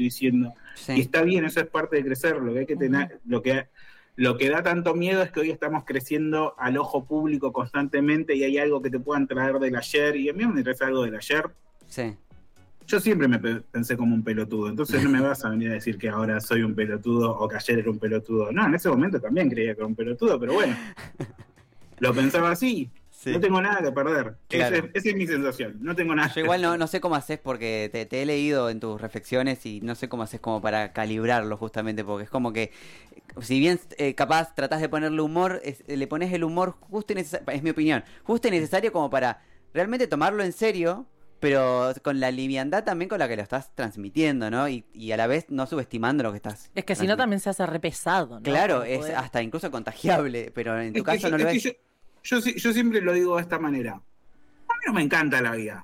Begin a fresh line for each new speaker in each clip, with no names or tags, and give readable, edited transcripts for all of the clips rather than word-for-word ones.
diciendo.
Sí.
Y está bien, eso es parte de crecer. Lo que hay que tener, lo que da tanto miedo es que hoy estamos creciendo al ojo público constantemente y hay algo que te puedan traer del ayer, y a mí me trae algo del ayer.
Sí.
Yo siempre me pensé como un pelotudo, entonces no me vas a venir a decir que ahora soy un pelotudo o que ayer era un pelotudo. No, en ese momento también creía que era un pelotudo, pero bueno, lo pensaba así.
Sí.
No tengo nada que perder.
Claro.
Esa es mi sensación. No tengo nada.
Yo igual no sé cómo haces porque te he leído en tus reflexiones y no sé cómo haces como para calibrarlo justamente, porque es como que si bien capaz tratás de ponerle humor, le pones el humor justo y necesario, es mi opinión, justo y necesario como para realmente tomarlo en serio, pero con la liviandad también con la que lo estás transmitiendo, ¿no? Y a la vez no subestimando lo que estás
Es que si no también se hace re pesado, ¿no?
Claro, es hasta incluso contagiable, pero en tu caso no lo es.
Yo siempre lo digo de esta manera. A mí no me encanta la vida.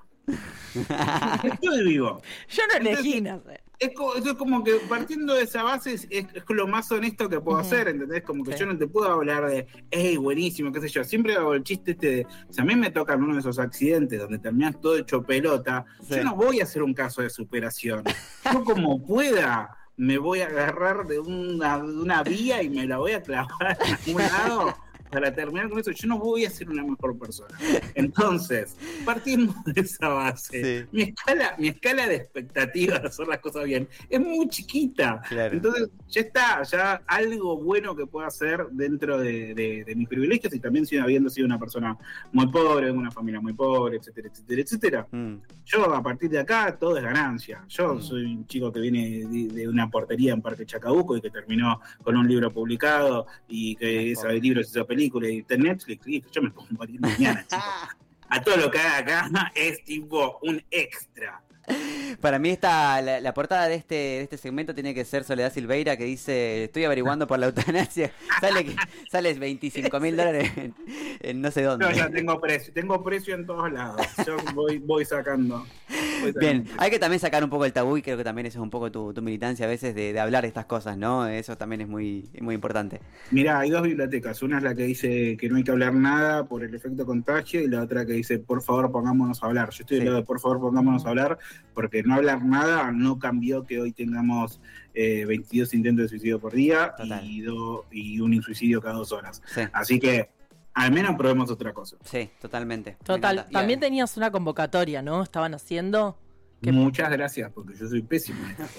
Estoy vivo.
Yo no elegí, no sé.
Es como que partiendo de esa base es lo más honesto que puedo hacer, ¿entendés? Como que yo no te puedo hablar de, hey, buenísimo, qué sé yo. Siempre hago el chiste de, si a mí me tocan uno de esos accidentes donde terminás todo hecho pelota, yo no voy a hacer un caso de superación. Yo como pueda me voy a agarrar de una vía y me la voy a clavar en algún lado para terminar con eso. Yo no voy a ser una mejor persona. Entonces, partiendo de esa base,
sí.
mi escala de expectativas de hacer las cosas bien es muy chiquita.
Claro.
Entonces, ya algo bueno que pueda hacer dentro de mis privilegios, y también habiendo sido una persona muy pobre, de una familia muy pobre, etcétera, etcétera, etcétera. Yo, a partir de acá, todo es ganancia. Yo soy un chico que viene de una portería en Parque Chacabuco y que terminó con un libro publicado y que ese libro se hizo película y está en Netflix, listo, yo me puedo morir mañana, chicos. A todo lo que haga acá es tipo un extra.
Para mí la portada de este segmento tiene que ser Soledad Silveira, que dice, estoy averiguando por la eutanasia. Sale $25.000 en no sé dónde.
No, ya tengo precio en todos lados. Yo voy sacando.
Bien, hay que también sacar un poco el tabú, y creo que también eso es un poco tu militancia a veces de hablar de estas cosas, ¿no? Eso también es muy, muy importante.
Mirá, hay dos bibliotecas. Una es la que dice que no hay que hablar nada por el efecto contagio, y la otra que dice, por favor, pongámonos a hablar. Yo estoy del lado de, por favor, pongámonos a hablar, porque no hablar nada no cambió que hoy tengamos 22 intentos de suicidio por día y un suicidio cada 2 horas.
Sí.
Así que al menos probemos otra cosa.
Sí, totalmente.
Total. También tenías una convocatoria, ¿no? Estaban haciendo...
Muchas gracias, porque yo soy pésimo en esto.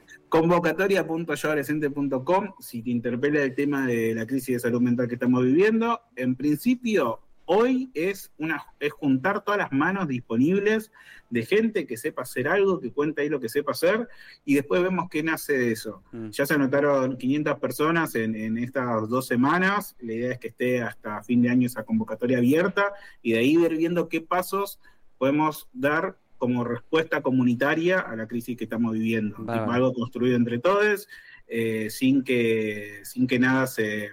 Convocatoria.yoadolescente.com. Si te interpela el tema de la crisis de salud mental que estamos viviendo, en principio hoy es juntar todas las manos disponibles de gente que sepa hacer algo, que cuente ahí lo que sepa hacer, y después vemos qué nace de eso. Ya se anotaron 500 personas en estas 2 semanas. La idea es que esté hasta fin de año esa convocatoria abierta, y de ahí ir viendo qué pasos podemos dar como respuesta comunitaria a la crisis que estamos viviendo. Tipo, algo construido entre todos, sin que nada se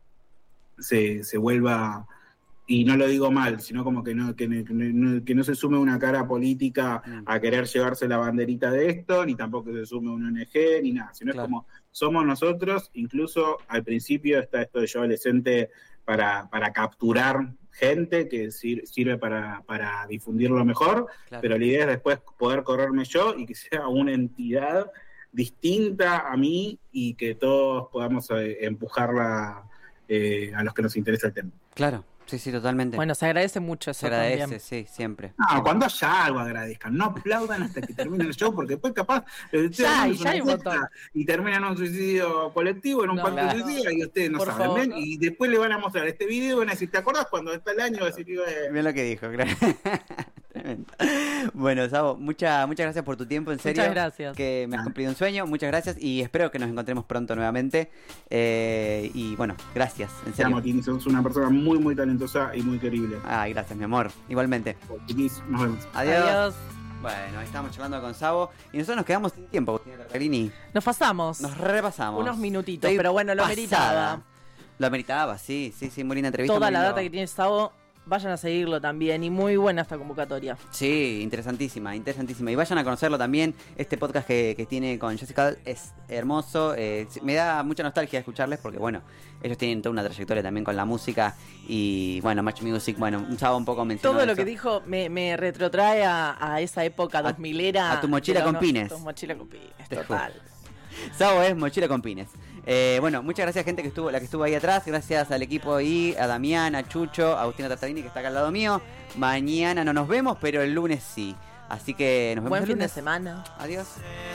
vuelva, y no lo digo mal, sino como que no se sume una cara política a querer llevarse la banderita de esto, ni tampoco se sume una ONG, ni nada, sino es como somos nosotros. Incluso al principio está esto de Yo Adolescente para capturar gente, que sirve para difundirlo mejor, pero la idea es después poder correrme yo y que sea una entidad distinta a mí, y que todos podamos empujarla a los que nos interesa el tema.
Claro. Sí, totalmente.
Bueno, se agradece mucho eso. Se agradece,
también. Sí, siempre.
No, cuando haya algo agradezcan, no aplaudan hasta que termine el show, porque después capaz
ya hay un montón.
Y terminan un suicidio colectivo, en un parque de suicidio, y ustedes no saben, ¿ven? Y después le van a mostrar este video y van a decir, ¿te acordás cuando está el año? Va a decir,
Mira lo que dijo, claro. Tremendo. Bueno, Sabo, muchas gracias por tu tiempo, en serio.
Muchas gracias.
Que me has cumplido un sueño, muchas gracias, y espero que nos encontremos pronto nuevamente. Y bueno, gracias, en serio.
Martín, sos una persona muy, muy talentosa y muy querible.
Ay, gracias, mi amor. Igualmente.
Nos vemos.
Adiós. Bueno, ahí estamos charlando con Sabo y nosotros nos quedamos sin tiempo, Agustina Tarcarini.
Nos pasamos.
Nos repasamos.
Unos minutitos, pero bueno, lo meritaba.
Lo meritaba, sí, muy linda entrevista.
Toda la data que tiene Sabo vayan a seguirlo también. Y muy buena esta convocatoria.
Sí, interesantísima. Y vayan a conocerlo también. Este podcast que tiene con Jessica es hermoso. Me da mucha nostalgia escucharles porque, bueno, ellos tienen toda una trayectoria también con la música. Y, bueno, Match Music, bueno, un sábado un poco mencionó
Todo lo
eso.
que dijo me retrotrae a esa época 2000era.
A tu mochila con pines.
Tu mochila con pines,
Te
total.
Sabo es mochila con pines. Bueno, muchas gracias gente la que estuvo ahí atrás. Gracias al equipo ahí, a Damián, a Chucho, a Agustina Tartarini que está acá al lado mío. Mañana no nos vemos, pero el lunes sí. Así que nos vemos
Buen
el
fin de
lunes.
semana.
Adiós.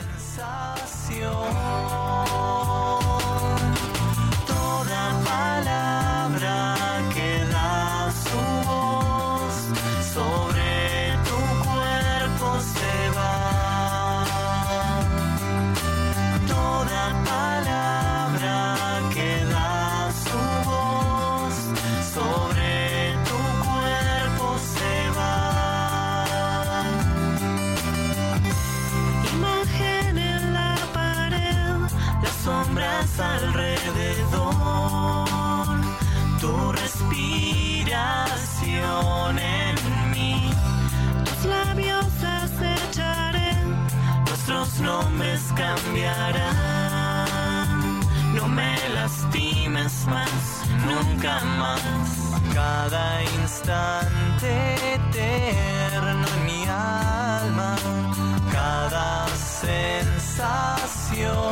Toda palabra que da su voz sobre tu cuerpo se va. Toda palabra que da su voz sobre tu cuerpo se va. Imagen en la pared, las sombras alrededor, tu respiración en mí, tus labios acecharé, nuestros nombres cambiarán. No me lastimes más, nunca más. Cada instante eterno en mi alma, cada sensación,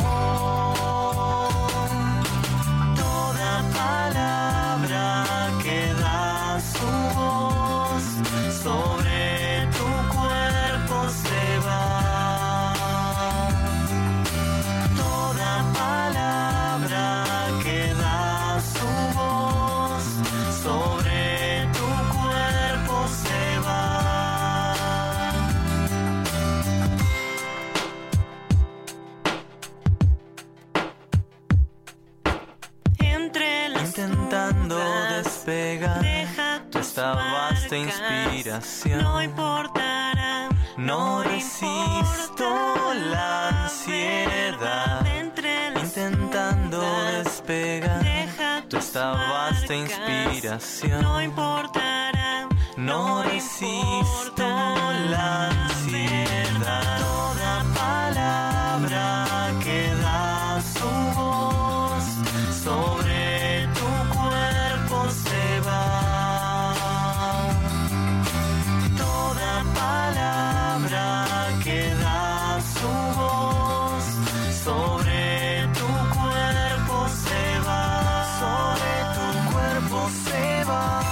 toda palabra que da su voz sobre tu cuerpo se va. Toda palabra que da su voz sobre tu cuerpo se va. Entre las intentando dudas, despegar esta vasta inspiración. No importará, no resisto la ansiedad. Intentando despegar esta vasta inspiración. No importará, no resisto la ansiedad. Toda palabra que da su voz sobre tu cuerpo se va. Toda palabra que da su voz sobre tu cuerpo se va. Sobre tu cuerpo se va.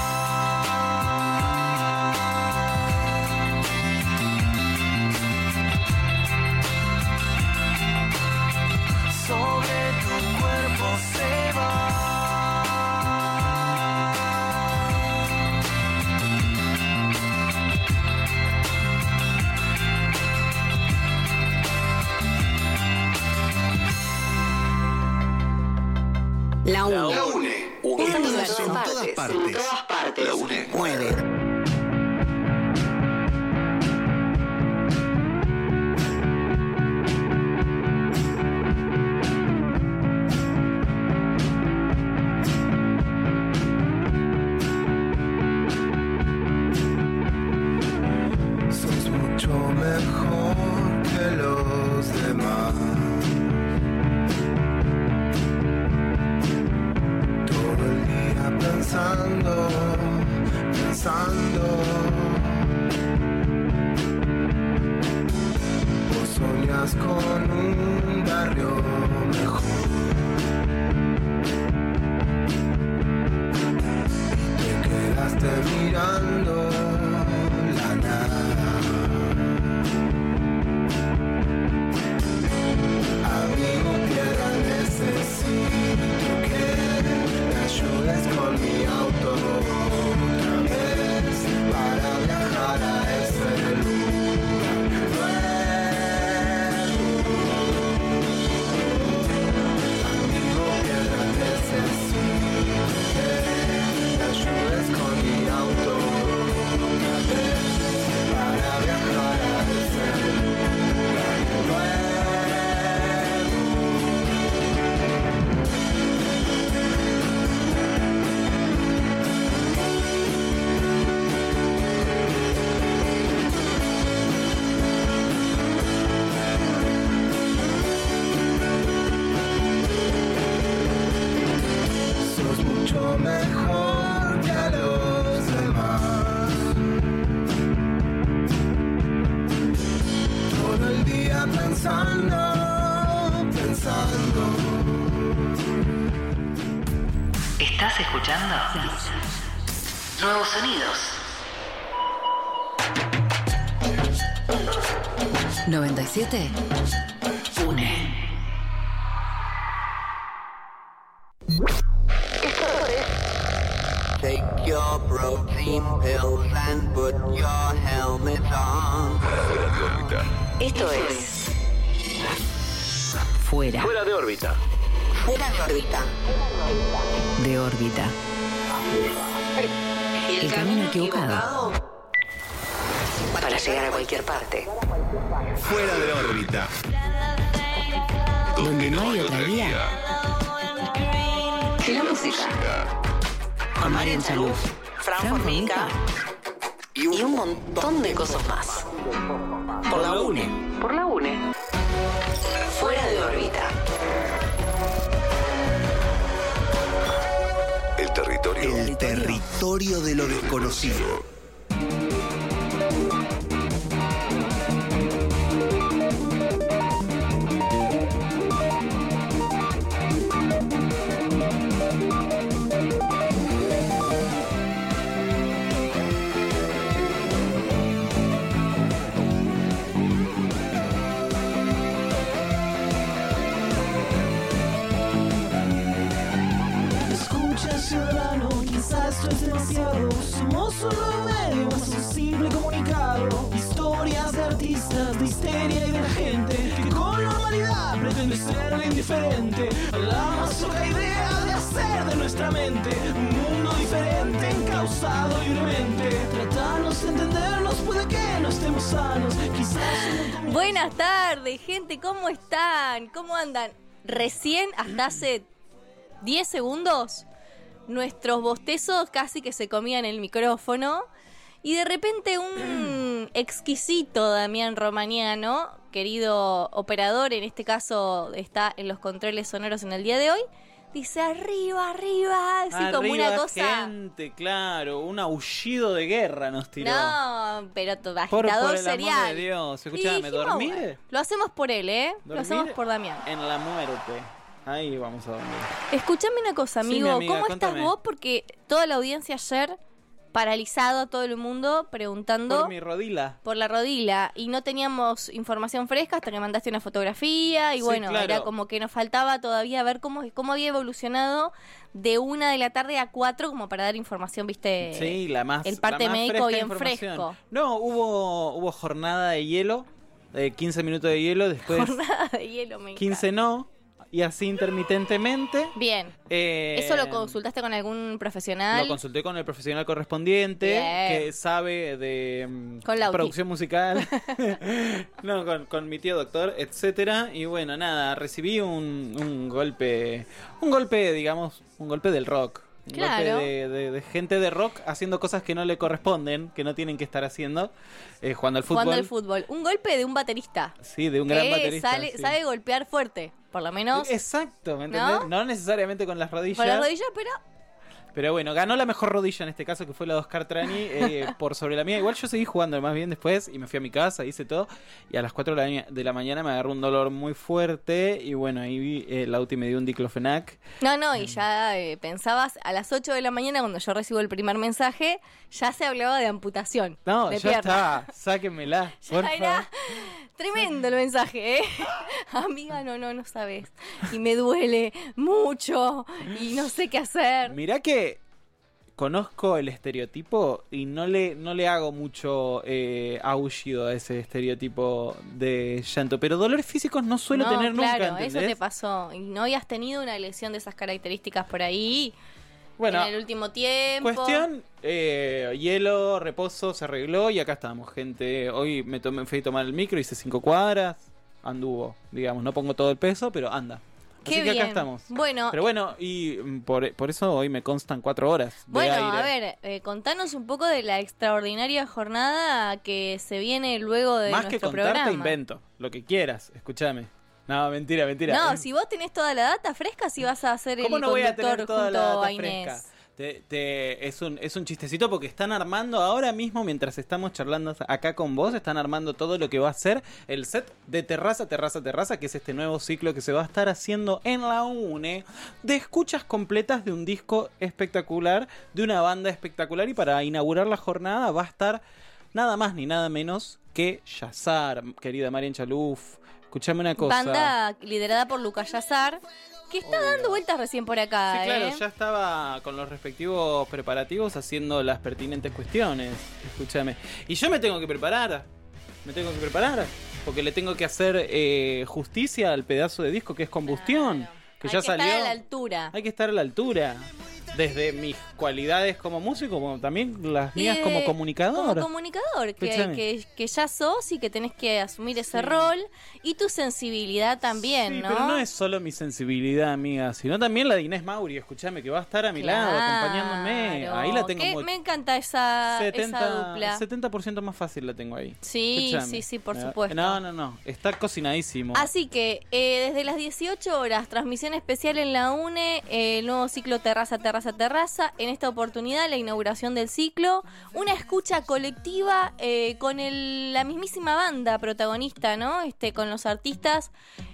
Sobre tu cuerpo se va.
La UNE.
La UNE.
Un universo
en todas partes.
En todas partes.
La UNE
Mueve.
Sos mucho mejor que los demás. Todo el día pensando, pensando. Vos soñás con un barrio mejor. Te quedaste mirando la nada. Amigo, piedra, necesito que me ayudes con mi auto otra vez.
¿Estás escuchando? Nuevos sonidos.
97
Une.
Take your protein pills and put your helmet on.
Esto es Fuera.
Fuera de órbita.
Fuera de órbita.
de órbita. El camino equivocado
Para llegar a cualquier parte.
Fuera de órbita.
donde no hay otra guía.
La música.
Con Marian Chaluf,
Fran Formica y un montón de cosas más.
Por la UNE.
Por la UNE. Fuera de órbita.
El territorio.
El territorio de lo desconocido.
Escucha, ciudadano, quizás esto es demasiado. Somos un nuevo medio, más sensible comunicado. Historias de artistas, de histeria y de la gente que con normalidad pretende ser lo indiferente a la más loca idea de hacer de nuestra mente un mundo diferente, encauzado libremente. Tratarnos de entendernos, puede que no estemos sanos. Quizás.
Buenas tardes, gente, ¿cómo están? ¿Cómo andan? Recién, hasta hace 10 segundos, nuestros bostezos casi que se comían el micrófono y de repente un exquisito Damián Romaniano, querido operador, en este caso está en los controles sonoros en el día de hoy, dice arriba, arriba, así
arriba,
como una cosa...
gente, claro, un aullido de guerra nos tiró.
No, pero
por
agitador
el
serial.
amor de Dios, escuchame,
Y dijimos,
¿dormir?
bueno, lo hacemos por él, ¿eh? Lo
¿Dormir?
hacemos por Damián.
En la muerte. Ahí vamos a dormir.
Escúchame una cosa,
Sí,
amigo.
mi amiga,
¿Cómo
contame.
estás vos? Porque toda la audiencia ayer, paralizado, todo el mundo preguntando
Por mi rodila.
por la rodilla y no teníamos información fresca hasta que mandaste una fotografía y
Sí,
bueno,
claro.
era como que nos faltaba todavía ver cómo había evolucionado de 1 de la tarde a 4 como para dar información, viste,
Sí, la más
el parte
la más
médico
fresca
bien
información.
fresco.
No, hubo jornada de hielo, 15 minutos de hielo, después
Jornada de hielo, me
15
encanta.
no, y así intermitentemente.
Bien.
Eh,
¿Eso lo consultaste con algún profesional?
Lo consulté con el profesional correspondiente,
Bien.
que sabe de
Con Lauti.
producción musical, no, con mi tío doctor, etcétera. Y bueno, nada, recibí un golpe, digamos, un golpe del rock. Un
Claro.
golpe de gente de rock haciendo cosas que no le corresponden, que no tienen que estar haciendo, jugando al fútbol.
Jugando al fútbol. Un golpe de un baterista.
Sí, de un gran
Que
baterista.
sabe,
sí.
sabe golpear fuerte, por lo menos
Exacto, ¿me entendés?
¿No?
No necesariamente con las rodillas.
con las rodillas, pero
Pero bueno, ganó la mejor rodilla en este caso, que fue la de Oscar Trani, por sobre la mía. Igual yo seguí jugando más bien después y me fui a mi casa, hice todo. Y a las 4 de la mañana me agarró un dolor muy fuerte. Y bueno, ahí Lauti me dio un diclofenac.
no, y ya pensabas a las 8 de la mañana cuando yo recibo el primer mensaje, ya se hablaba de amputación.
No,
de
ya
pierna.
está, sáquenmela. Por
Ya
favor.
era tremendo el mensaje, ¿eh? Amiga, no sabes. Y me duele mucho y no sé qué hacer.
Mirá que conozco el estereotipo y no le hago mucho aullido a ese estereotipo de llanto. Pero dolores físicos no suelo
No,
tener nunca,
claro,
¿entendés?
eso te pasó. Y no habías tenido una lesión de esas características por ahí
Bueno,
en el último tiempo.
cuestión, hielo, reposo, se arregló y acá estamos, gente. Hoy me fui a tomar el micro, hice 5 cuadras, anduvo, digamos, no pongo todo el peso, pero anda.
Qué
Así que
bien.
acá estamos.
Bueno,
Pero bueno, y por eso hoy me constan 4 horas de
bueno,
aire.
a ver, contanos un poco de la extraordinaria jornada que se viene luego de
Más que
nuestro
contarte,
programa.
invento, lo que quieras, escúchame. No, mentira.
No, si vos tenés toda la data fresca, si vas a hacer
¿Cómo
el
no voy a
conductor
tener toda
junto
la data
a Inés.
fresca? Es un chistecito porque están armando ahora mismo, mientras estamos charlando acá con vos, están armando todo lo que va a ser el set de Terraza, que es este nuevo ciclo que se va a estar haciendo en la UNE, de escuchas completas de un disco espectacular, de una banda espectacular, y para inaugurar la jornada va a estar nada más ni nada menos que Yazar, querida Marian Chaluf. Escuchame una cosa.
Banda liderada por Lucas Yazar, que está dando vueltas recién por acá.
Sí, claro, ya estaba con los respectivos preparativos haciendo las pertinentes cuestiones. Escúchame. Y yo me tengo que preparar. Porque le tengo que hacer justicia al pedazo de disco que es Combustión. Que ya salió. Hay que estar a la altura. Hay que estar a la altura. Desde mis cualidades como músico, como también las mías como comunicador.
Como comunicador, que ya sos y que tenés que asumir ese rol. Y tu sensibilidad también,
sí,
¿no?
Pero no es solo mi sensibilidad, amiga, sino también la de Inés Mauri, escúchame, que va a estar a mi lado, acompañándome. Ahí la tengo muy...
Me encanta esa dupla.
70% más fácil la tengo ahí.
Sí,
escúchame.
sí, por supuesto.
No, está cocinadísimo.
Así que, desde las 18 horas, transmisión especial en la UNE, el nuevo ciclo Terraza. En esta oportunidad, la inauguración del ciclo, una escucha colectiva con la mismísima banda protagonista, ¿no? Con los artistas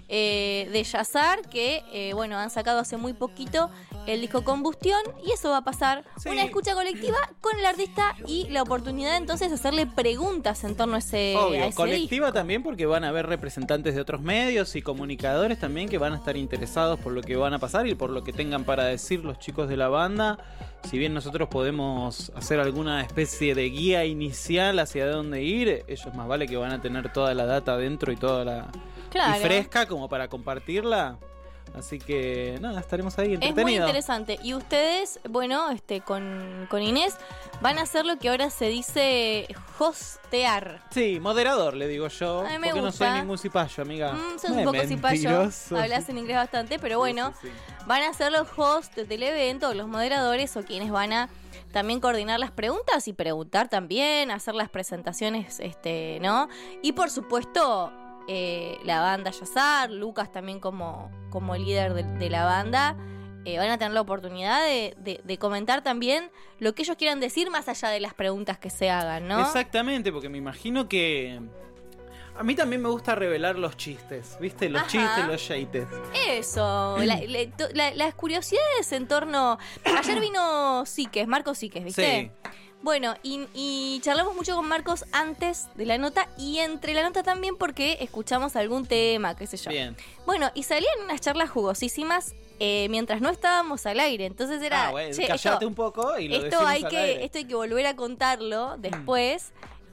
de Yazar, que bueno, han sacado hace muy poquito el disco Combustión, y eso va a pasar. Sí. Una escucha colectiva con el artista y la oportunidad entonces de hacerle preguntas en torno a ese,
obvio,
a ese
colectiva
disco.
También, porque van a haber representantes de otros medios y comunicadores también que van a estar interesados por lo que van a pasar y por lo que tengan para decir los chicos de la banda. Si bien nosotros podemos hacer alguna especie de guía inicial hacia dónde ir, ellos más vale que van a tener toda la data adentro y toda la...
Claro.
Y fresca como para compartirla. Así que nada, estaremos ahí entretenidos.
Es muy interesante. Y ustedes, bueno, con Inés, van a hacer lo que ahora se dice hostear.
Sí, moderador, le digo yo.
A mí me
porque
gusta.
no soy ningún cipayo, amiga.
Sos un poco cipayo. Hablas en inglés bastante, pero bueno, sí. Van a ser los hosts del evento, los moderadores, o quienes van a también coordinar las preguntas y preguntar también, hacer las presentaciones, ¿no? Y por supuesto, la banda Yazar, Lucas también como líder de la banda, van a tener la oportunidad de comentar también lo que ellos quieran decir más allá de las preguntas que se hagan, ¿no?
Exactamente, porque me imagino que a mí también me gusta revelar los chistes, ¿viste? Los chistes, los yates.
Eso, las curiosidades en torno... Ayer vino Marcos Síquez, ¿viste? Sí. Bueno, y charlamos mucho con Marcos antes de la nota y entre la nota también porque escuchamos algún tema, qué sé yo.
Bien.
Bueno, y salían unas charlas jugosísimas mientras no estábamos al aire. Entonces era...
bueno, callate un poco y lo decimos al aire.
Esto hay que volver a contarlo después.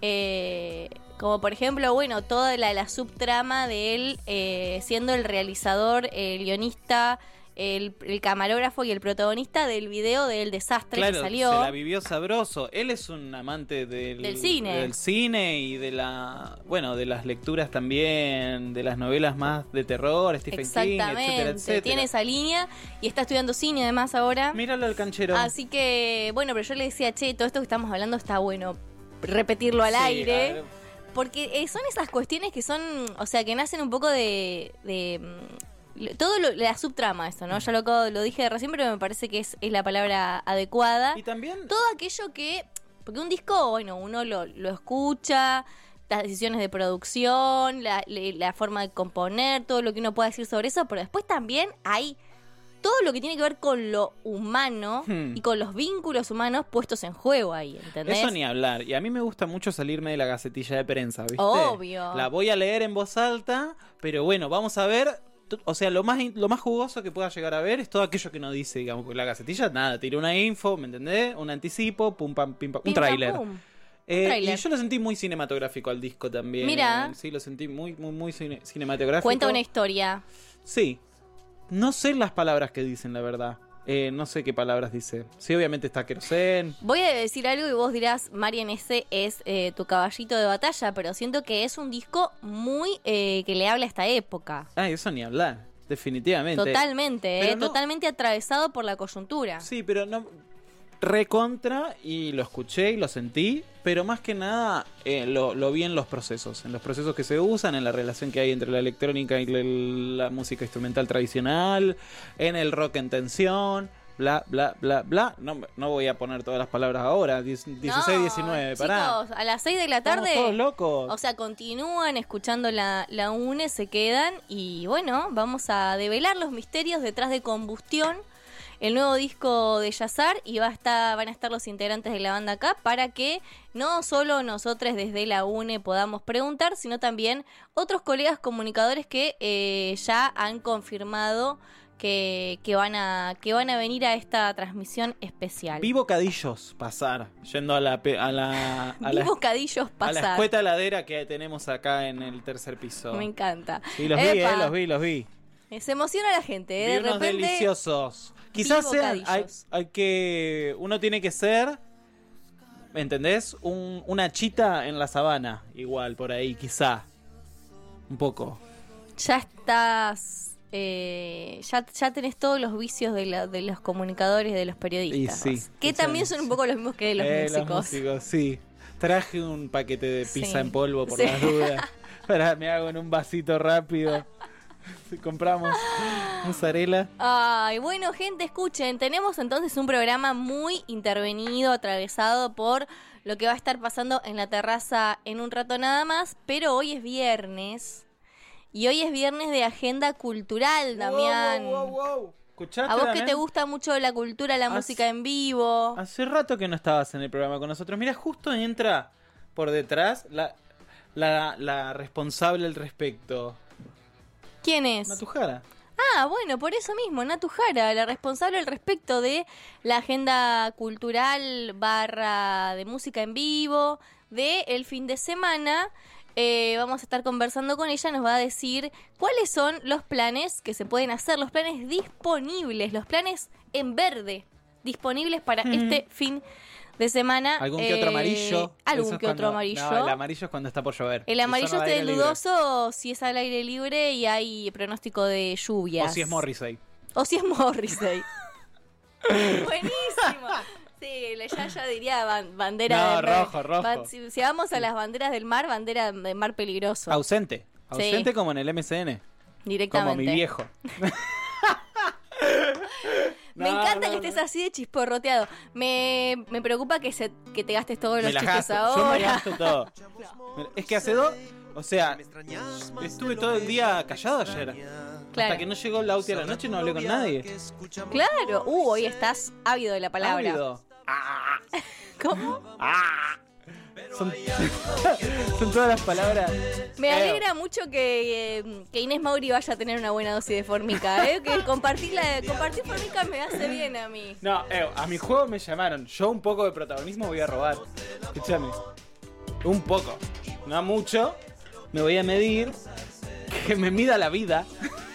Como por ejemplo, bueno, toda la subtrama de él siendo el realizador, el guionista... El camarógrafo y el protagonista del video del desastre que salió.
Se la vivió sabroso. Él es un amante del cine y de las lecturas también, de las novelas más de terror, Stephen King, etcétera.
Tiene esa línea y está estudiando cine además ahora.
Míralo al canchero.
Así que, bueno, pero yo le decía, todo esto que estamos hablando está bueno repetirlo al aire. Porque son esas cuestiones que son, o sea, que nacen un poco de todo la subtrama, eso, ¿no? Ya lo dije recién, pero me parece que es la palabra adecuada.
Y también
todo aquello que... Porque un disco, bueno, uno lo escucha, las decisiones de producción, la forma de componer, todo lo que uno pueda decir sobre eso, pero después también hay todo lo que tiene que ver con lo humano y con los vínculos humanos puestos en juego ahí, ¿entendés?
Eso ni hablar. Y a mí me gusta mucho salirme de la gacetilla de prensa, ¿viste?
Obvio.
La voy a leer en voz alta, pero bueno, vamos a ver... O sea, lo más jugoso que pueda llegar a ver es todo aquello que no dice, digamos, la gacetilla, nada, tiré una info, ¿me entendés? Un anticipo, pum, pam, pim, pam, un tráiler. Y yo lo sentí muy cinematográfico al disco también.
Mira.
Sí, lo sentí muy, muy, muy cinematográfico.
Cuenta una historia.
Sí. No sé las palabras que dicen, la verdad. No sé qué palabras dice. Sí, obviamente está Querosén.
Voy a decir algo y vos dirás, Marian, ese es tu caballito de batalla, pero siento que es un disco muy que le habla a esta época.
Eso ni hablar, definitivamente.
Totalmente, totalmente atravesado por la coyuntura.
Sí, pero no... Recontra, y lo escuché y lo sentí, pero más que nada lo vi en los procesos que se usan, en la relación que hay entre la electrónica y la música instrumental tradicional, en el rock en tensión, bla, bla, bla, bla. No voy a poner todas las palabras ahora. 16, 19, pará.
Chicos, a las 6 de la tarde.
Estamos todos locos.
O sea, continúan escuchando la UNE, se quedan y bueno, vamos a develar los misterios detrás de Combustión, el nuevo disco de Yazar, y van a estar los integrantes de la banda acá para que no solo nosotros desde la UNE podamos preguntar, sino también otros colegas comunicadores que ya han confirmado que van a venir a esta transmisión especial.
Vi bocadillos pasar, yendo a la
bocadillos pasar.
A la escueta heladera que tenemos acá en el tercer piso.
Me encanta.
Sí, los vi.
Se emociona la gente,
Vi
de
unos
repente.
Deliciosos. Quizás sean, hay que, uno tiene que ser, ¿me entendés? Una chita en la sabana, igual, por ahí, quizá. Un poco.
Ya estás, ya tenés todos los vicios de los comunicadores y de los periodistas.
Y sí,
que también son un poco los mismos que de los músicos.
Los músicos, sí. Traje un paquete de pizza en polvo por
Sí.
las dudas. Ahora me hago en un vasito rápido. Si compramos mozzarella.
Ay, bueno, gente, escuchen, tenemos entonces un programa muy intervenido, atravesado por lo que va a estar pasando en la terraza en un rato nada más, pero hoy es viernes, y hoy es viernes de agenda cultural, Damián.
Wow. ¿Escuchaste,
A vos que
Damián?
te gusta mucho la cultura, la música en vivo.
Hace rato que no estabas en el programa con nosotros. Mira, justo entra por detrás la responsable al respecto.
¿Quién es?
Natu Jara.
Ah, bueno, por eso mismo, Natu Jara, la responsable al respecto de la agenda cultural / de música en vivo de el fin de semana. Vamos a estar conversando con ella, nos va a decir cuáles son los planes que se pueden hacer, los planes disponibles, los planes en verde disponibles para este fin de semana.
Algún que otro amarillo.
Algún que otro amarillo.
No, el amarillo es cuando está por llover.
El amarillo
Eso no
es
al aire
dudoso si es al aire libre y hay pronóstico de lluvias.
O si es Morrissey.
Buenísimo. Sí, ya diría bandera
No,
del
rojo.
Si vamos a las banderas del mar, bandera de mar peligroso.
Ausente
Sí.
como en el MCN.
Directamente.
Como mi viejo.
Me encanta que estés así de chisporroteado. Me preocupa que te gastes todos los chistes ahora.
Yo me gasto todo. Es que hace o sea, estuve todo el día callado ayer.
Claro.
Hasta que no llegó Lauti a la noche no hablé con nadie.
Claro. Hoy estás ávido de la palabra.
Ávido.
¿Cómo?
Son todas las palabras.
Me alegra mucho que Inés Mauri vaya a tener una buena dosis de formica, que compartir formica me hace bien a mí.
No, a mi juego me llamaron. Yo un poco de protagonismo voy a robar. Escúchame. Un poco. No mucho. Me voy a medir. Que me mida la vida.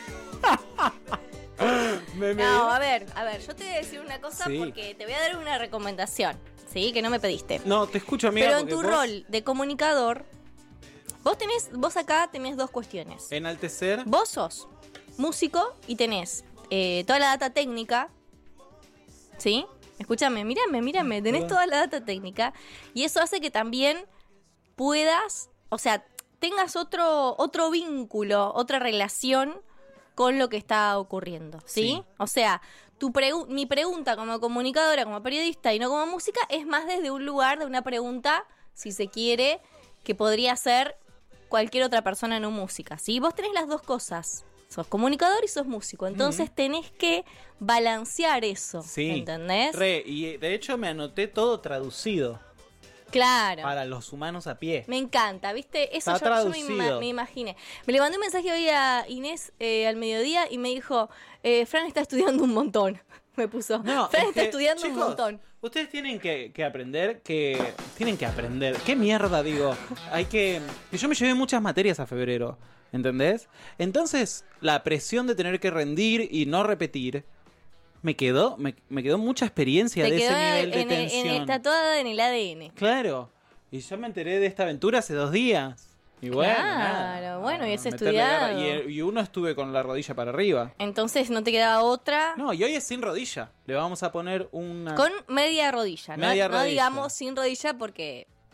No, a ver, yo te voy a decir una cosa
Sí.
porque te voy a dar una recomendación, ¿sí? Que no me pediste.
No, te escucho, amiga.
Pero en
porque
tu
vos
rol de comunicador, vos acá tenés dos cuestiones.
Enaltecer.
Vos sos músico y tenés toda la data técnica, ¿sí? Escúchame, mírame, tenés toda la data técnica y eso hace que también puedas, o sea, tengas otro vínculo, otra relación con lo que está ocurriendo, ¿sí? O sea, mi pregunta como comunicadora, como periodista y no como música es más desde un lugar de una pregunta, si se quiere, que podría ser cualquier otra persona no música, ¿sí? Vos tenés las dos cosas, sos comunicador y sos músico, entonces tenés que balancear eso,
Sí.
¿entendés?
Y de hecho me anoté todo traducido.
Claro.
Para los humanos a pie.
Me encanta, ¿viste? Eso
Está
yo
traducido.
me imaginé. Me le mandé un mensaje hoy a Inés al mediodía y me dijo, Fran está estudiando un montón. Me puso,
No,
Fran
es
está
que,
estudiando un
chicos,
montón.
Ustedes tienen que aprender que... Tienen que aprender. ¿Qué mierda, digo? Que yo me llevé muchas materias a febrero, ¿entendés? Entonces, la presión de tener que rendir y no repetir... Me quedó mucha experiencia de ese nivel de tensión.
Tatuada en el ADN.
Claro. Y yo me enteré de esta aventura hace 2 días. Y bueno,
Claro, bueno, y has
meterle
estudiado.
garra. Y uno estuve con la rodilla para arriba.
Entonces no te quedaba otra.
No, y hoy es sin rodilla. Le vamos a poner una...
Con media rodilla.
Media
no
rodilla.
digamos sin rodilla porque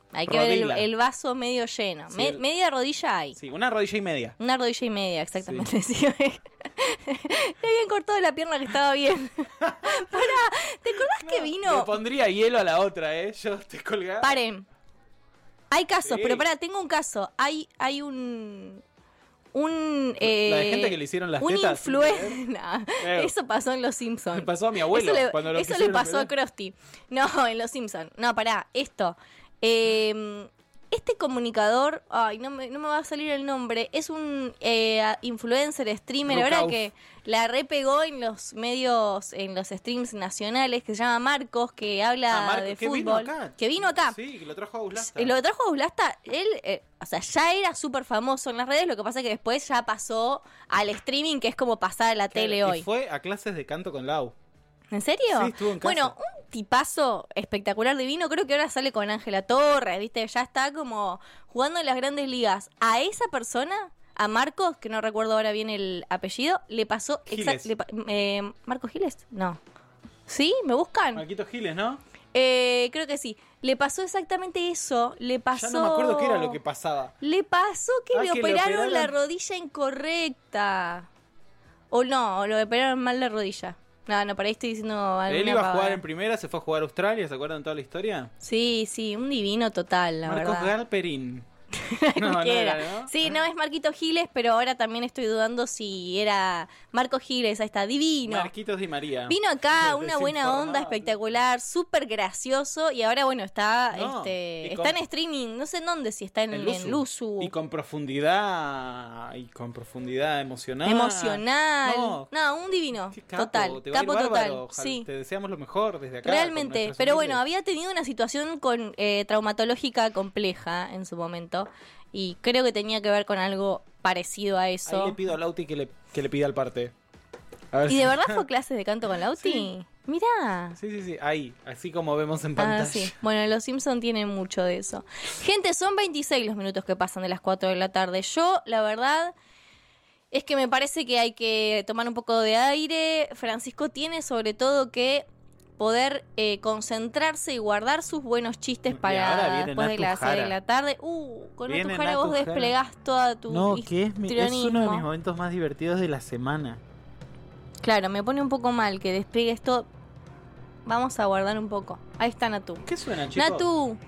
Hay que ver
Rodilla.
el vaso medio lleno.
Sí,
Media rodilla hay.
Sí, una rodilla y media.
Una rodilla y media, exactamente. Sí. Le habían cortado la pierna que estaba bien. Pará, ¿te acordás que vino?
Le pondría hielo a la otra, Yo estoy colgado.
Paren. Hay casos,
Sí.
pero pará, tengo un caso. Hay un
La de gente que le hicieron las
un
tetas.
influencer.
Claro.
Eso pasó en Los Simpsons.
Me pasó a mi abuelo cuando lo
Eso le
quisieron
pasó a
operar.
Krusty. No, en Los Simpsons. No, pará, esto. Este comunicador, ay, no me va a salir el nombre, es un influencer, streamer, ahora
Rukauf.
que la repegó en los medios, en los streams nacionales, que se llama Marcos, que habla
Marcos,
de
que
fútbol.
vino acá.
Que vino acá.
Sí, que lo trajo a Auslasta.
Lo trajo a Auslasta, él, o sea, ya era súper famoso en las redes, lo que pasa es que después ya pasó al streaming, que es como pasar a la tele hoy.
Y fue a clases de canto con Lau.
¿En serio?
Sí, estuvo en casa.
Bueno, un tipazo espectacular, divino. Creo que ahora sale con Ángela Torres, ¿viste? Ya está como jugando en las grandes ligas. A esa persona, a Marcos, que no recuerdo ahora bien el apellido, le pasó...
Giles.
¿Marcos Giles? No. ¿Sí? ¿Me buscan?
Marquito Giles, ¿no?
Creo que sí. Le pasó exactamente eso. Le pasó...
Ya no me acuerdo qué era lo que pasaba.
Le pasó que
Ah,
le
que le
operaron la
operaron.
rodilla incorrecta. O no, o lo operaron mal la rodilla. No, por ahí estoy diciendo alguna
Él iba a
pavada.
jugar en primera, se fue a jugar a Australia, ¿se acuerdan toda la historia?
Sí, un divino total, la
Marcos
verdad.
Galperín. No,
Cualquiera.
era, ¿no?
Sí, no es Marquito Giles, pero ahora también estoy dudando si era Marcos Giles, ahí está, divino.
Marquitos Di María.
Vino acá, una buena
Desinformado.
onda, espectacular, súper gracioso, y ahora, bueno, está
No, y
está
con-
en streaming, no sé en dónde, si está en Luzu.
Y con profundidad emocional.
Emocional.
No,
un divino.
qué capo,
Total.
te va a ir
Capo
bárbaro,
total.
ojalá.
Sí.
Te deseamos lo mejor desde acá.
Realmente,
con nuestras
pero bueno,
humildes.
había tenido una situación con traumatológica compleja en su momento y creo que tenía que ver con algo parecido a eso.
Ahí le pido a Lauti que le pida al parte. A ver
¿Y
si-
de verdad fue clases de canto con Lauti?
Sí.
Mirá.
Sí, ahí, así como vemos en pantalla.
Sí. Bueno, Los Simpsons tienen mucho de eso. Gente, son 26 los minutos que pasan de las 4 de la tarde. Yo, la verdad, es que me parece que hay que tomar un poco de aire. Francisco tiene sobre todo que poder concentrarse y guardar sus buenos chistes
ahora
para
viene
después de
Natu
las 6 de
Jara.
la tarde. Con
Viene
Natu Jara
Natu
vos
Jara.
desplegás toda tu
No, que es uno de
histrionismo.
mis momentos más divertidos de la semana.
Claro, me pone un poco mal que despliegues todo. Vamos a guardar un poco. Ahí está Natu.
¿Qué suena, chicos?
Natu.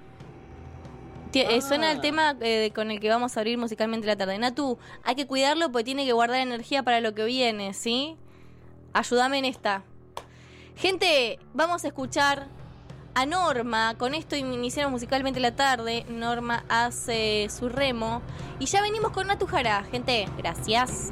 Suena el tema con el que vamos a abrir musicalmente la tarde. Natu, hay que cuidarlo porque tiene que guardar energía para lo que viene, ¿sí? Ayúdame en esta. Gente, vamos a escuchar a Norma. Con esto iniciamos musicalmente la tarde. Norma hace su remo. Y ya venimos con Natu Jara. Gente, gracias.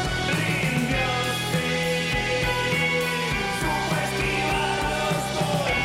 Subestimados por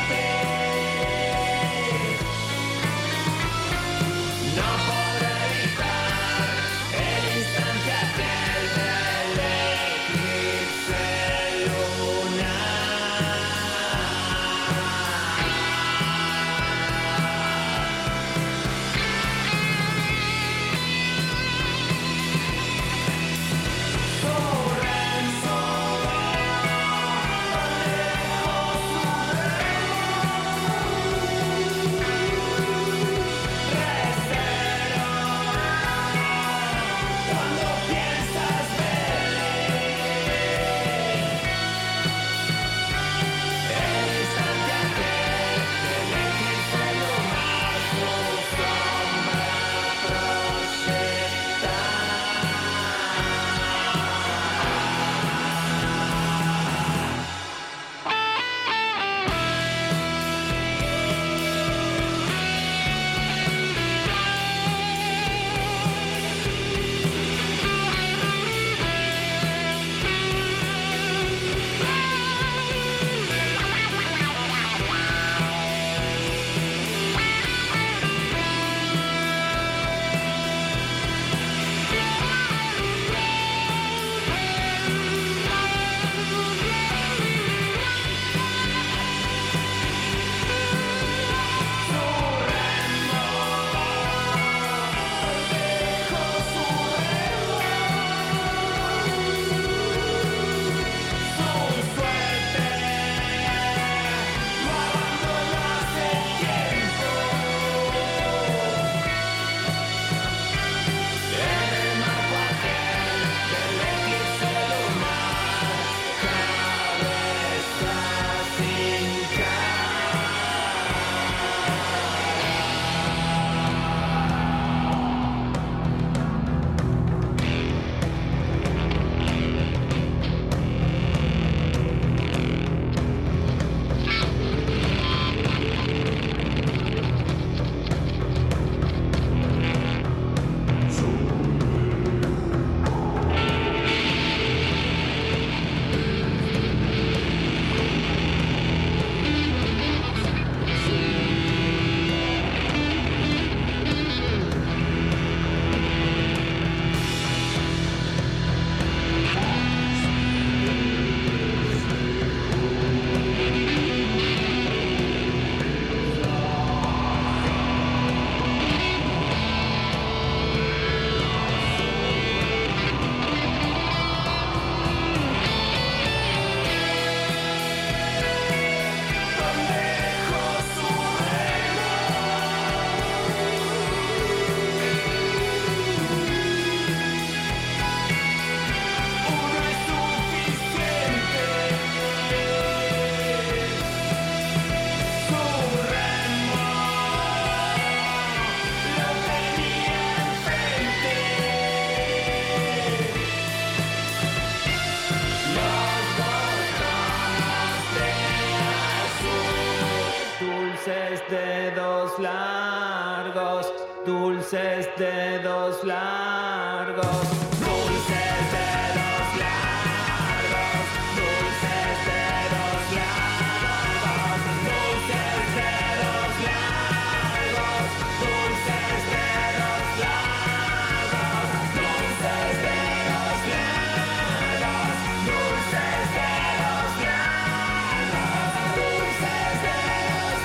Dulces dedos largos, dulces dedos largos, dulces dedos largos, dulces dedos largos, dulces dedos largos, dulces dedos largos, dulces dedos largos, dulces dedos largos, dulces dedos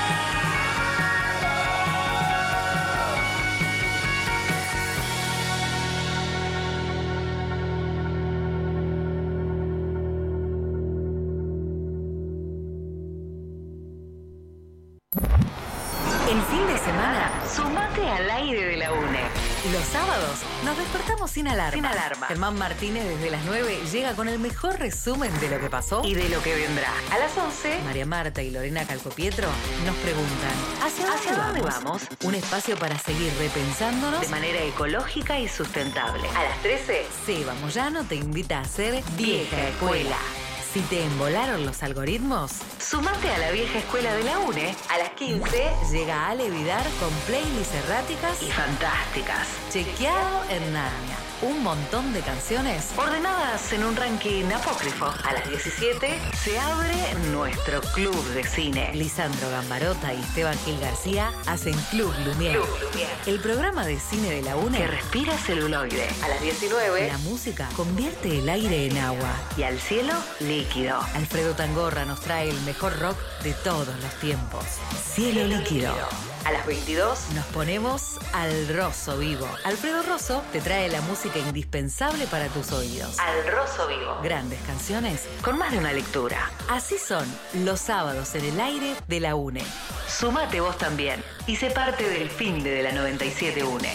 El fin de semana, sumate al aire de la UNE. Los sábados nos despertamos sin alarma. Germán Martínez desde las 9 llega con el mejor resumen de lo que pasó y de lo que vendrá. A las 11, María Marta y Lorena Calcopietro nos preguntan ¿Hacia dónde vamos? Un espacio para seguir repensándonos de manera ecológica y sustentable. A las 13, Seba Moyano te invita a hacer Vieja Escuela. Si te embolaron los algoritmos, sumate a la vieja escuela de la UNE. A las 15 llega Ale Vidar con playlists erráticas y fantásticas. Chequeado en Narnia. Un montón de canciones ordenadas en un ranking apócrifo. A las 17 se abre nuestro club de cine. Lisandro Gambarota y Esteban Gil García hacen Club Lumière. El programa de cine de la UNE que respira celuloide. A las 19 la música convierte el aire en agua y al cielo líquido. Alfredo Tangorra nos trae el mejor rock de todos los tiempos. Cielo líquido. A las 22 nos ponemos al Rosso Vivo. Alfredo Rosso te trae la música indispensable para tus oídos. Al Rosso Vivo. Grandes canciones con más de una lectura. Así son los sábados en el aire de la UNE. Sumate vos también y sé parte del fin de la 97 UNE.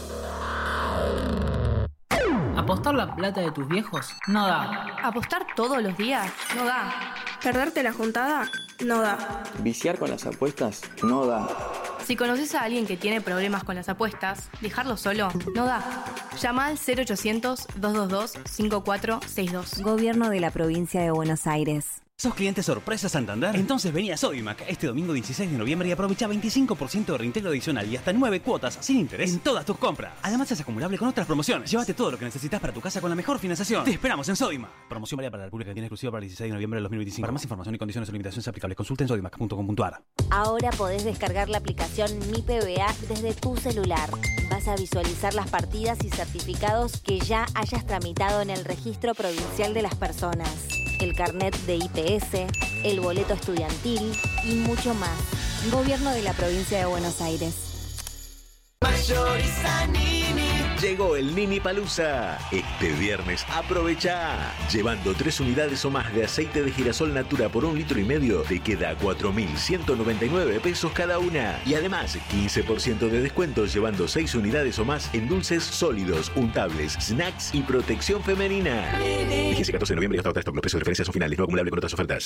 ¿Apostar la plata de tus viejos? No da.
¿Apostar todos los días? No da. ¿Perderte la juntada? No da.
¿Viciar con las apuestas? No da.
Si conoces a alguien que tiene problemas con las apuestas, dejarlo solo no da. Llama al 0800-222-5462.
Gobierno de la Provincia de Buenos Aires.
¿Sos cliente sorpresa Santander? Entonces vení a Sodimac este domingo 16 de noviembre y aprovecha 25% de reintegro adicional y hasta 9 cuotas sin interés en todas tus compras. Además es acumulable con otras promociones. Llévate todo lo que necesitas para tu casa con la mejor financiación. Te esperamos en Sodimac. Promoción válida para la República Argentina, exclusiva para el 16 de noviembre del 2025. Para más información y condiciones o limitaciones aplicables, consulta en sodimac.com.ar.
Ahora podés descargar la aplicación Mi PBA desde tu celular. Vas a visualizar las partidas y certificados que ya hayas tramitado en el Registro Provincial de las Personas, el carnet de IPS, el boleto estudiantil y mucho más. Gobierno de la Provincia de Buenos Aires.
Mayoriza Nini. Llegó el Nini Palusa. Este viernes aprovecha. Llevando 3 unidades o más de aceite de girasol Natura por 1,5 litros, te queda 4.199 pesos cada una. Y además, 15% de descuento llevando 6 unidades o más en dulces sólidos, untables, snacks y protección femenina. Vigencia 14 de noviembre y hasta stock. Los precios de referencia son finales, no acumulable con otras ofertas.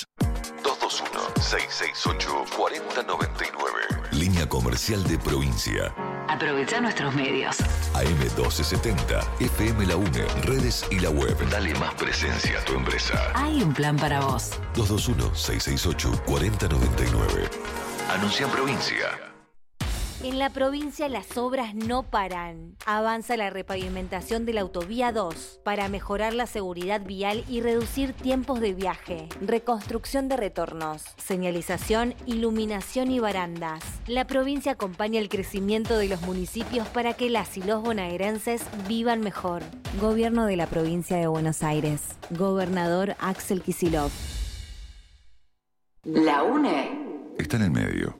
221-668-4099. Línea comercial de provincia.
Aprovecha nuestros medios.
AM1270, FM La UNE, redes y la web. Dale más presencia a tu empresa.
Hay un plan para vos.
221-668-4099. Anuncia en provincia.
En la provincia las obras no paran. Avanza la repavimentación de la autovía 2 para mejorar la seguridad vial y reducir tiempos de viaje. Reconstrucción de retornos, señalización, iluminación y barandas. La provincia acompaña el crecimiento de los municipios para que las y los bonaerenses vivan mejor. Gobierno de la Provincia de Buenos Aires. Gobernador Axel Kicillof.
La UNE
está en el medio.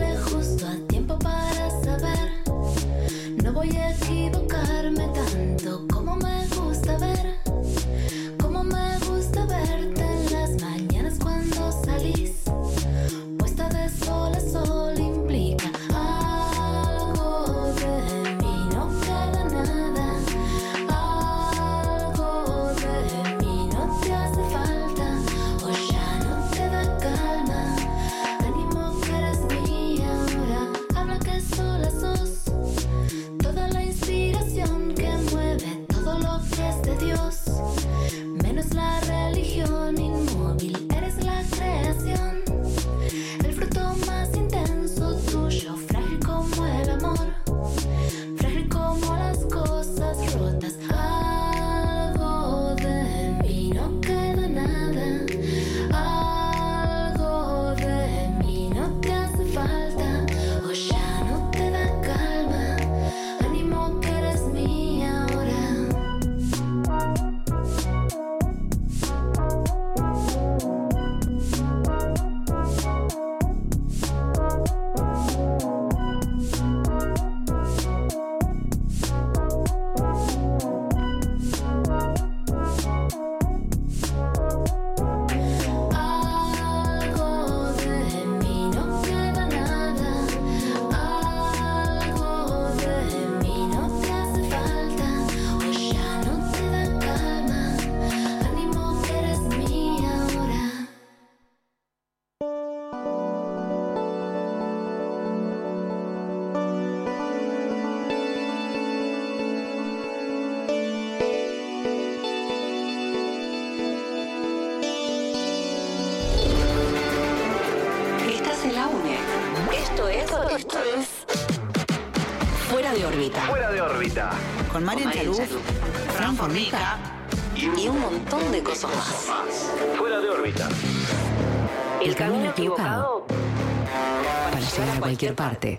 Voy a equivocarme tanto. Dios, menos la religión inmóvil. Eres la creación, el fruto más intenso tuyo, frágil como el amor, frágil como las cosas rotas. Algo de mí no queda nada, algo de mí no te hace falta, o ya no te da calma, ánimo que eres mía ahora. Algo de mí no queda nada, algo de mí no te hace falta, o ya no te da calma, ánimo que eres mía ahora.
Estás en la UNE. Esto es Fuera de órbita.
Fuera de órbita.
Con Marian Chaluf, Fran Formica y un montón de cosas más.
Fuera de órbita.
El camino equivocado para llegar a cualquier parte.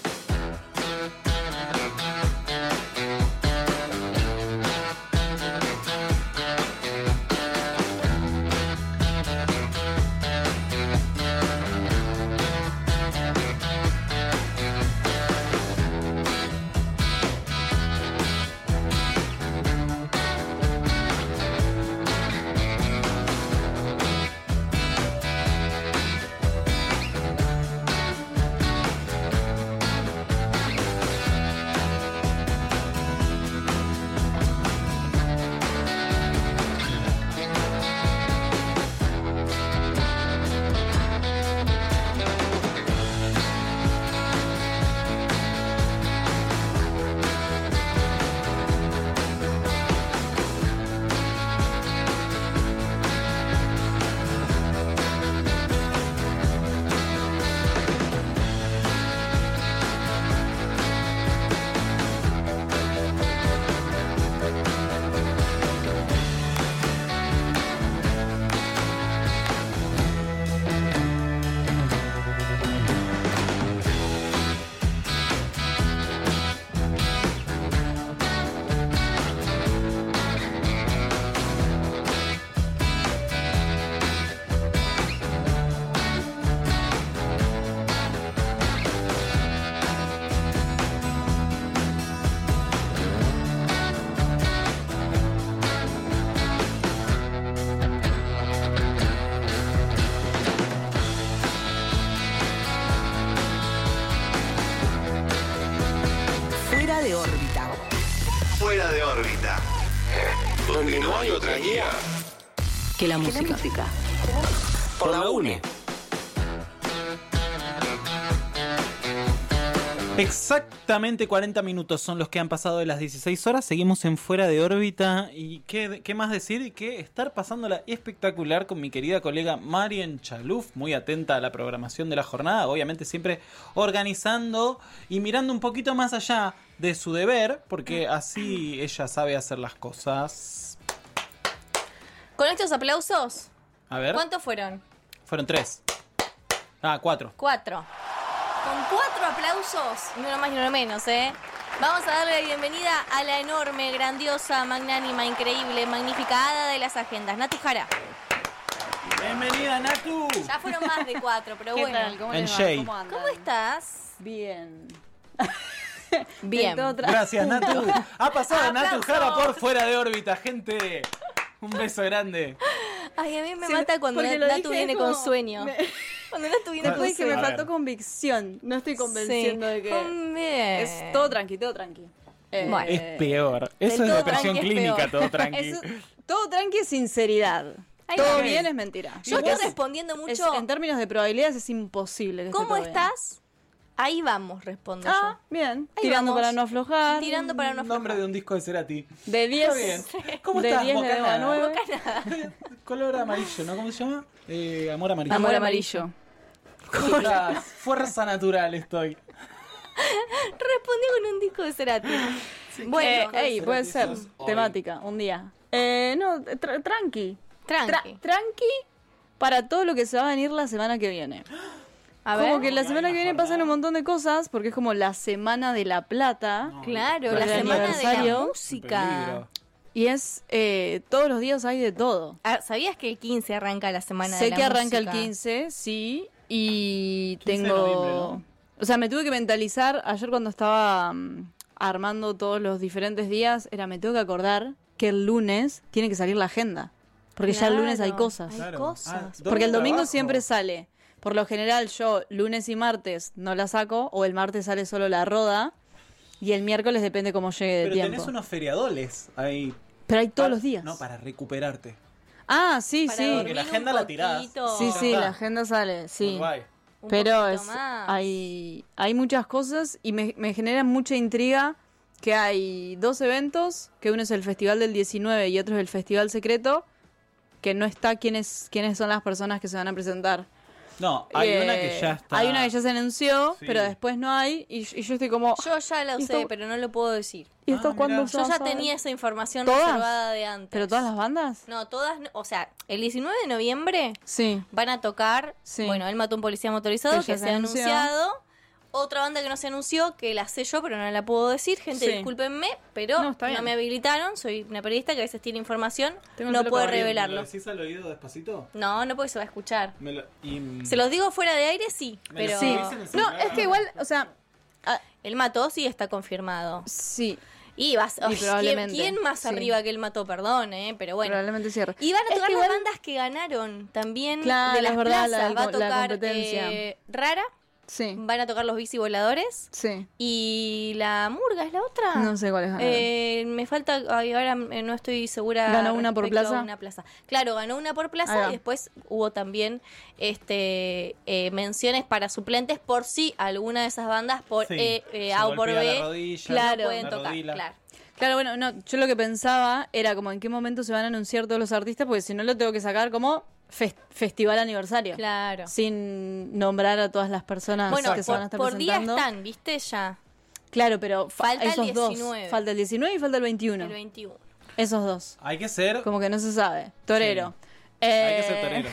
Fuera de órbita.
Fuera de órbita. Donde no hay otra guía.
Que la música.
Por la UNE.
Exactamente 40 minutos son los que han pasado de las 16 horas. Seguimos en Fuera de órbita. ¿Y qué más decir? Que estar pasándola espectacular con mi querida colega Marian Chaluf, muy atenta a la programación de la jornada. Obviamente siempre organizando y mirando un poquito más allá de su deber, porque así ella sabe hacer las cosas.
Con estos aplausos,
A ver.
¿cuántos fueron?
Fueron 3. 4.
4. Con 4 aplausos, ni uno más ni uno menos, vamos a darle la bienvenida a la enorme, grandiosa, magnánima, increíble, magnífica hada de las agendas, Natu Jara.
Bienvenida, Natu.
Ya fueron más de 4, pero
¿Qué
bueno.
tal? ¿Cómo les va? ¿Cómo andan?
¿Cómo estás?
Bien.
Bien.
Gracias, Natu. Ha pasado Natu
¡Aplausos!
Jara por Fuera de órbita, gente. Un beso grande.
Ay, a mí me
Sí,
mata cuando
porque lo
Natu
dije
viene
como-
con sueño. Cuando Natu viene con
Después que me
sueño.
faltó convicción. No estoy convenciendo de que...
Bien.
Es todo tranqui, todo tranqui.
Bueno.
Es peor. Eso
del
es
todo
depresión
tranqui es
clínica,
peor.
todo tranqui.
Todo tranqui es sinceridad.
Ahí
Todo
va.
bien es mentira.
Yo estoy respondiendo mucho.
En términos de probabilidades es imposible que esté
¿Cómo
todo bien.
estás? Ahí vamos, respondo
Ah,
yo.
bien.
Ahí
Tirando
vamos.
para no aflojar.
Tirando para no aflojar.
Nombre de un disco de Cerati.
De 10.
Está bien. ¿Cómo
de
estás,
10 le doy a
Bocanada?
9.
Color amarillo, ¿no? ¿Cómo se llama? Amor amarillo.
Amor amarillo.
¿Cómo estás? Fuerza natural estoy.
Respondí con un disco de Cerati. Bueno,
Ey, puede ser.
Hoy.
Temática, un día. No, tranqui.
tranqui.
Tranqui para todo lo que se va a venir la semana que viene.
A
Como
ver.
que la semana que viene pasan un montón de cosas, porque es como la Semana de la Plata.
Claro,
por
la
el
semana de la
aniversario.
música.
Y es, todos los días hay de todo.
Ah, ¿sabías que el 15 arranca la semana de
Sé
la
que arranca
música?
el 15, sí, y
15 de
tengo...
noviembre, ¿no?
O sea, me tuve que mentalizar, ayer cuando estaba armando todos los diferentes días, me tengo que acordar que el lunes tiene que salir la agenda. Porque ya el lunes hay
Claro,
cosas.
Hay cosas.
Porque el domingo
trabajo.
siempre sale. Por lo general yo lunes y martes no la saco, o el martes sale solo la roda, y el miércoles depende cómo llegue de
Pero
tiempo.
tenés unos feriadoles ahí.
Pero hay todos los días.
No, para recuperarte.
Ah, sí,
Para
sí.
dormir
Porque la
un
agenda la tirás.
poquito.
Sí, sí,
está.
la agenda sale, sí.
Uruguay.
Un
Pero
poquito más.
hay muchas cosas y me genera mucha intriga que hay dos eventos, que uno es el Festival del 19 y otro es el Festival Secreto, que no está quiénes son las personas que se van a presentar.
No, hay una que ya está.
Hay una que ya se anunció,
Sí.
pero después no hay, y yo estoy como...
Yo ya lo
¿Y
sé,
esto-
pero no lo puedo decir.
¿Y esto cuándo se
Yo
va a
ya
saber?
tenía esa información
¿Todas?
reservada de antes.
¿Pero todas las bandas?
No, todas, o sea, el 19 de noviembre
Sí.
van a tocar,
Sí.
bueno, Él mató a un policía motorizado,
Que ya
que
se
se ha
anunció.
anunciado. Otra banda que no se anunció, que la sé yo, pero no la puedo decir. Gente,
Sí.
discúlpenme, pero
No, está
no
bien.
me habilitaron. Soy una periodista que a veces tiene información,
Tengo el
no
pelo
puede
corrido.
revelarlo.
¿Me lo decís al oído despacito?
No, no porque se va a escuchar.
Y,
Se los digo fuera de aire, sí,
Me lo
pero...
Sí.
decís en el
No,
celular.
es que igual, o sea...
Él mató, sí está confirmado.
Sí.
Y vas,
Y probablemente.
¿quién más
Sí.
arriba que él mató? Perdón, pero bueno.
Probablemente cierre.
Y van a
Es
tocar
que
las
igual-
bandas que ganaron también
Claro,
de las
es verdad,
plazas. Va a
la
tocar
competencia.
Rara,
Sí.
van a tocar los bici voladores.
Sí.
Y la Murga es la otra.
No sé cuál es.
Me falta, ay, ahora no estoy segura.
¿Ganó una por
respecto a
plaza?
una plaza. Claro, ganó una por
Ahí
plaza
va.
y después hubo también menciones para suplentes por si alguna de esas bandas por
Sí,
A
se
o por
golpea
B
la rodilla,
Claro.
no pueden
la
tocar.
rodilla.
Claro.
Claro, bueno, no, yo lo que pensaba era como en qué momento se van a anunciar todos los artistas, porque si no lo tengo que sacar como festival aniversario.
Claro.
Sin nombrar a todas las personas
Bueno,
que se van a estar
por día
presentando.
están, ¿viste? Ya.
Claro, pero
Falta el
esos
19.
dos. Falta el 19 y falta el 21.
El 21.
Esos dos.
Hay que ser.
Como que no se sabe. Torero.
Hay que ser torero.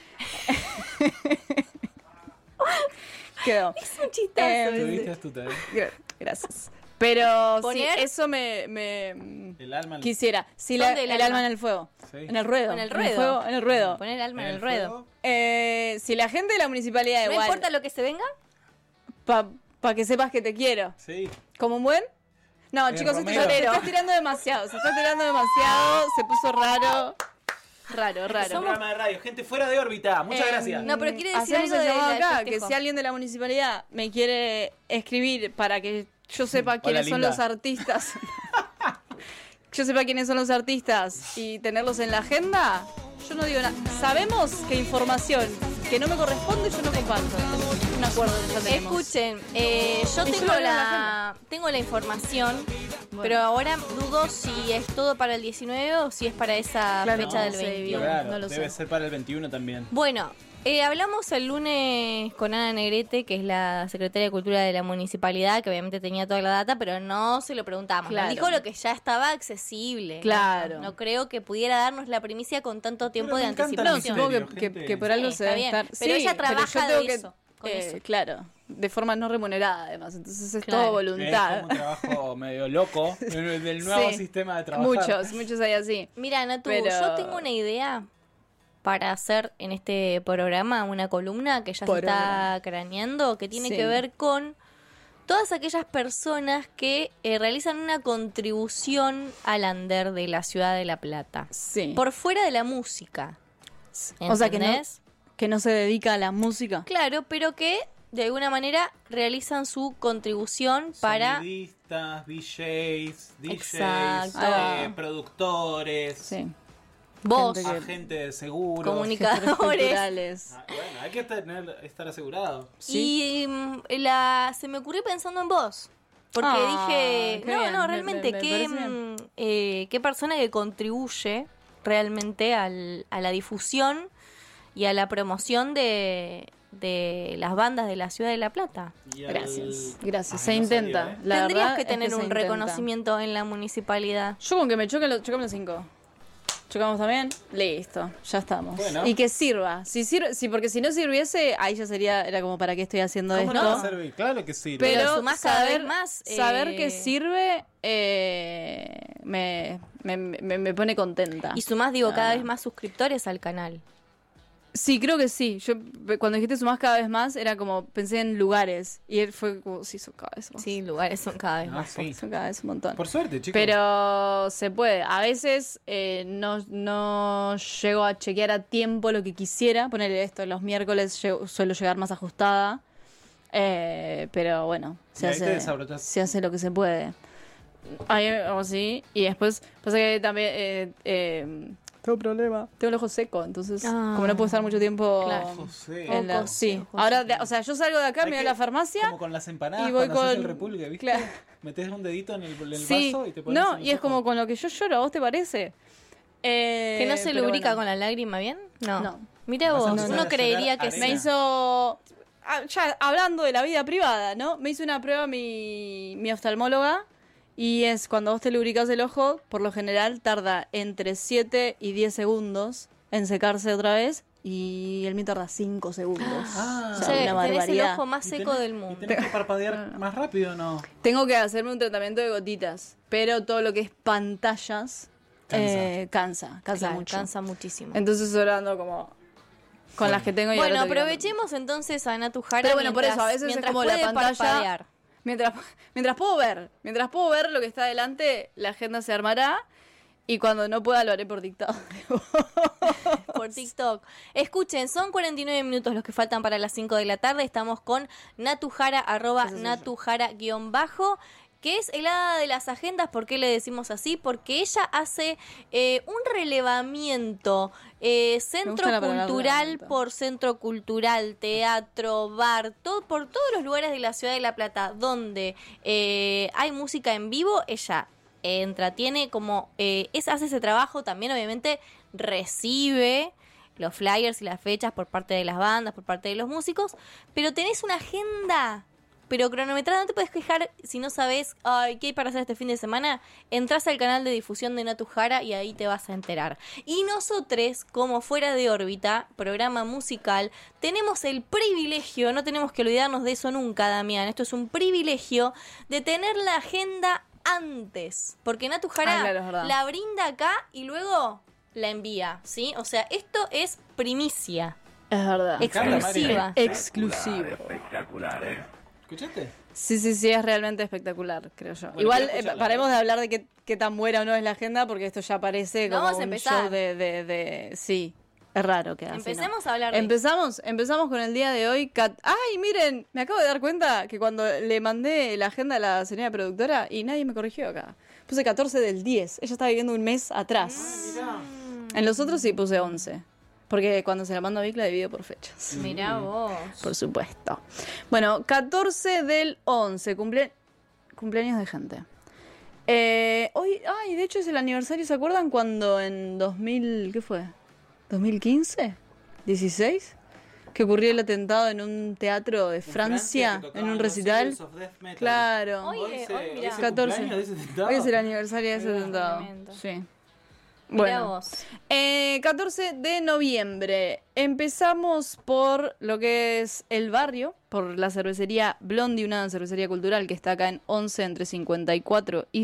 Quedó.
Es un chistazo.
Tuviste astuta,
Gracias. Pero
Poner-
sí, eso me
El alma en
quisiera. Sí,
¿Dónde
el
el
alma
alma?
en el fuego.
Sí.
En el ruedo.
En el
En el,
ruedo.
fuego, en el ruedo.
Poner el alma en el
fuego.
ruedo.
Si la gente de la municipalidad
No
igual,
importa lo que se venga.
para que sepas que te quiero.
Sí.
¿Como un buen? No, chicos, esto
Romero.
se está tirando demasiado. Se está tirando demasiado. Se puso raro. Raro,
Es un
raro.
programa de radio, gente fuera de órbita. Muchas gracias.
No, pero quiere decir
Hacemos
algo
el
de
llamado
la- del
acá, que
festejo.
si alguien de la municipalidad me quiere escribir para que yo sepa quiénes son
linda.
los artistas, yo sepa quiénes son los artistas y tenerlos en la agenda, yo no digo nada. Sabemos que información que no me corresponde yo no comparto. Un acuerdo que ya tenemos.
Escuchen, yo
Y yo
tengo
lo leo en
tengo la información, pero ahora dudo si es todo para el 19 o si es para esa
Claro,
fecha
no
del
sé
21.
bien.
Claro,
no lo
debe
sé.
ser para el 21 también.
Bueno, hablamos el lunes con Ana Negrete, que es la secretaria de Cultura de la municipalidad, que obviamente tenía toda la data, pero no se lo preguntamos.
Claro.
Nos dijo lo que ya estaba accesible.
Claro.
No creo que pudiera darnos la primicia con tanto tiempo
Pero
de
me encanta
No,
el
anticipación.
supongo
misterio, gente.
que por algo
Sí,
se
está
debe
bien.
estar.
Pero
Sí,
ella trabaja
yo tengo
de
que,
eso, con eso.
Claro, de forma no remunerada además, entonces es
Claro.
todo voluntad.
Es como un trabajo medio loco del nuevo
Sí.
sistema de trabajar.
Muchos hay así.
Mira, Natu,
Pero-
yo tengo una idea para hacer en este programa una columna que ya se está craneando, que tiene
Sí.
que ver con todas aquellas personas que realizan una contribución al andar de la ciudad de La Plata.
Sí.
Por fuera de la música.
O sea,
¿Entendés?
que no se dedica a la música.
Claro, pero que de alguna manera realizan su contribución para...
Sonidistas, DJs,
Exacto.
productores.
Sí.
Vos.
Agentes de seguros.
Comunicadores.
Culturales.
Bueno, hay que estar asegurado.
Y se me ocurrió pensando en vos. Porque dije,
qué bien,
realmente,
me parece
qué persona que contribuye realmente a la difusión y a la promoción de las bandas de la ciudad de La Plata.
Gracias. Se intenta. La
Tendrías
verdad
que
es
tener
se
un
intenta.
reconocimiento en la municipalidad.
Yo con que me chocamos los 5. ¿Chocamos también? Listo, ya estamos.
Bueno.
Y que sirva. Porque si no sirviese, ahí ya era como, ¿para qué estoy haciendo
¿Cómo
esto?
no va a servir? Claro que sirve.
Pero
sumás cada vez más,
saber que sirve me pone contenta.
Y sumás, cada vez más suscriptores al canal.
Sí, creo que sí. Yo cuando dijiste sumás cada vez más, era como, pensé en lugares. Y él fue como, sí, son cada vez más.
Sí, lugares son cada vez más.
Sí.
Son cada vez un montón.
Por suerte, chicos.
Pero se puede. A veces no llego a chequear a tiempo lo que quisiera. Ponerle esto, los miércoles suelo llegar más ajustada. Pero bueno, se hace lo que se puede. Ahí, o sí. Y después pasa que también tengo un problema. Tengo el ojo seco, entonces como no puedo estar mucho tiempo sí. Ahora, yo salgo de acá, me voy a la farmacia.
Como con las empanadas
y voy
cuando haces el
con
repulgue, ¿viste?
Claro.
Metés un dedito en el
Sí.
vaso y te pones
No,
en
y es como con lo que yo lloro, ¿a vos te parece?
¿Que no se lubrica con la lágrima bien? No. Mira vos, uno creería que sí.
Me hizo... ya hablando de la vida privada, ¿no? Me hizo una prueba mi oftalmóloga. Y es cuando vos te lubricás el ojo, por lo general tarda entre 7 y 10 segundos en secarse otra vez. Y el mío tarda 5 segundos.
O sea, tenés el ojo más seco del mundo.
¿Y tenés que parpadear más rápido o no?
Tengo que hacerme un tratamiento de gotitas. Pero todo lo que es pantallas cansa mucho.
Cansa muchísimo.
Entonces ahora ando como... Con las que tengo y
bueno,
ahora
aprovechemos entonces a Natu Jara.
Pero bueno, por eso, a veces es como la pantalla...
Parpadear.
Mientras puedo ver lo que está adelante, la agenda se armará. Y cuando no pueda lo haré por dictado.
Por TikTok. Escuchen, son 49 minutos los que faltan para las 5 de la tarde. Estamos con Natu Jara, @natujara_, que es el hada de las agendas. ¿Por qué le decimos así? Porque ella hace un relevamiento centro cultural por centro cultural, teatro, bar, por todos los lugares de la ciudad de La Plata donde hay música en vivo. Ella entra, tiene como hace ese trabajo. También obviamente recibe los flyers y las fechas por parte de las bandas, por parte de los músicos, pero tenés una agenda cronometrada. No te puedes quejar si no sabes qué hay para hacer este fin de semana. Entrás al canal de difusión de Natu Jara y ahí te vas a enterar. Y nosotros, como Fuera de Órbita, programa musical, tenemos el privilegio, no tenemos que olvidarnos de eso nunca, Damián, esto es un privilegio de tener la agenda antes, porque Natu Jara la brinda acá y luego la envía, ¿sí? O sea, esto es primicia.
Es verdad.
Exclusiva.
Exclusivo.
Espectacular,
¿Escuchaste?
Sí, es realmente espectacular, creo yo.
Bueno,
igual paremos de hablar de qué tan buena o no es la agenda, porque esto ya parece como
Vamos a
un
empezar.
show de sí. Es raro que
Empecemos a hablar de
Empezamos con el día de hoy. ¡Ay, miren! Me acabo de dar cuenta que cuando le mandé la agenda a la señora productora y nadie me corrigió acá. Puse 14 del 10. Ella estaba viviendo un mes atrás. En los otros sí puse 11. Porque cuando se la mando a Vic la divido por fechas.
Mirá vos.
Por supuesto. Bueno, 14 del 11. Cumpleaños de gente. Hoy, de hecho es el aniversario. ¿Se acuerdan cuando en 2000... ¿Qué fue? ¿2015? ¿16? Que ocurrió el atentado en un teatro de Francia en un recital. Claro.
Hoy mirá.
14. Hoy es el aniversario de ese atentado. Sí. Bueno, 14 de noviembre. Empezamos por lo que es el barrio, por la cervecería Blondie, una cervecería cultural que está acá en 11 entre 54 y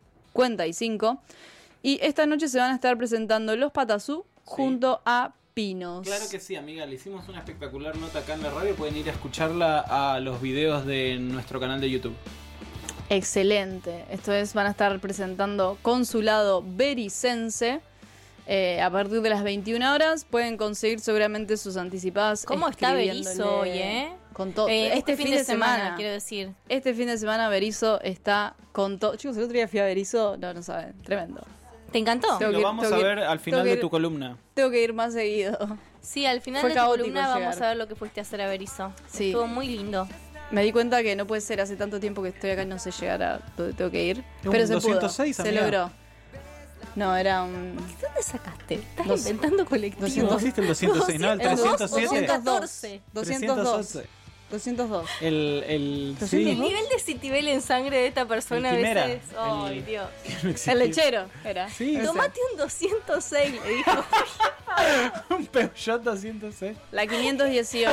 55. Y esta noche se van a estar presentando Los Patazú junto a Pinos.
Claro que sí, amiga. Le hicimos una espectacular nota acá en la radio. Pueden ir a escucharla a los videos de nuestro canal de YouTube.
Excelente. Esto es, van a estar presentando Consulado Bericense a partir de las 21 horas. Pueden conseguir seguramente sus anticipadas.
¿Cómo está Berizo hoy,
Con todo.
Este fin de semana, quiero decir.
Este fin de semana Berizo está con todo. Chicos, el otro día fui a Berizo. No saben. Tremendo.
¿Te encantó?
Lo vamos a ver al final de tu columna.
Tengo que ir más seguido.
Sí, al final
Fue
de tu
caótico
columna vamos
llegar.
a ver lo que fuiste a hacer a Berisso.
Sí.
Estuvo muy lindo.
Me di cuenta que no puede ser, hace tanto tiempo que estoy acá y no sé llegar a donde tengo que ir. Pero se
206,
pudo, se
amiga.
logró. No, era un...
¿Dónde sacaste? Estás
Dos-
inventando colectivos.
¿No existe el 206? No, el 307.
202. 202.
El
El
sí.
nivel de citibel en sangre de esta persona a
El quimera.
veces. Ay,
El-
Dios.
No existía.
El lechero era.
Sí.
Ese.
Tomate un 206, le dijo.
Un Peugeot 206.
La 518.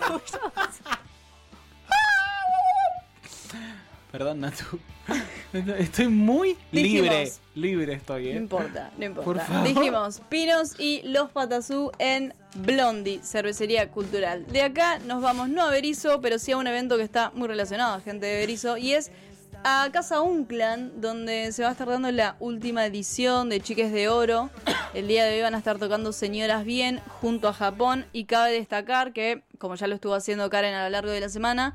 Perdón, Natu. Estoy muy
Dijimos.
libre estoy,
No importa, no
Por
importa.
favor.
Dijimos Pinos y Los Patazú en Blondie, cervecería cultural. De acá nos vamos no a Berisso, pero sí a un evento que está muy relacionado a gente de Berisso y es a Casa Unclan, donde se va a estar dando la última edición de Chiques de Oro. El día de hoy van a estar tocando Señoras Bien junto a Japón y cabe destacar que, como ya lo estuvo haciendo Karen a lo largo de la semana,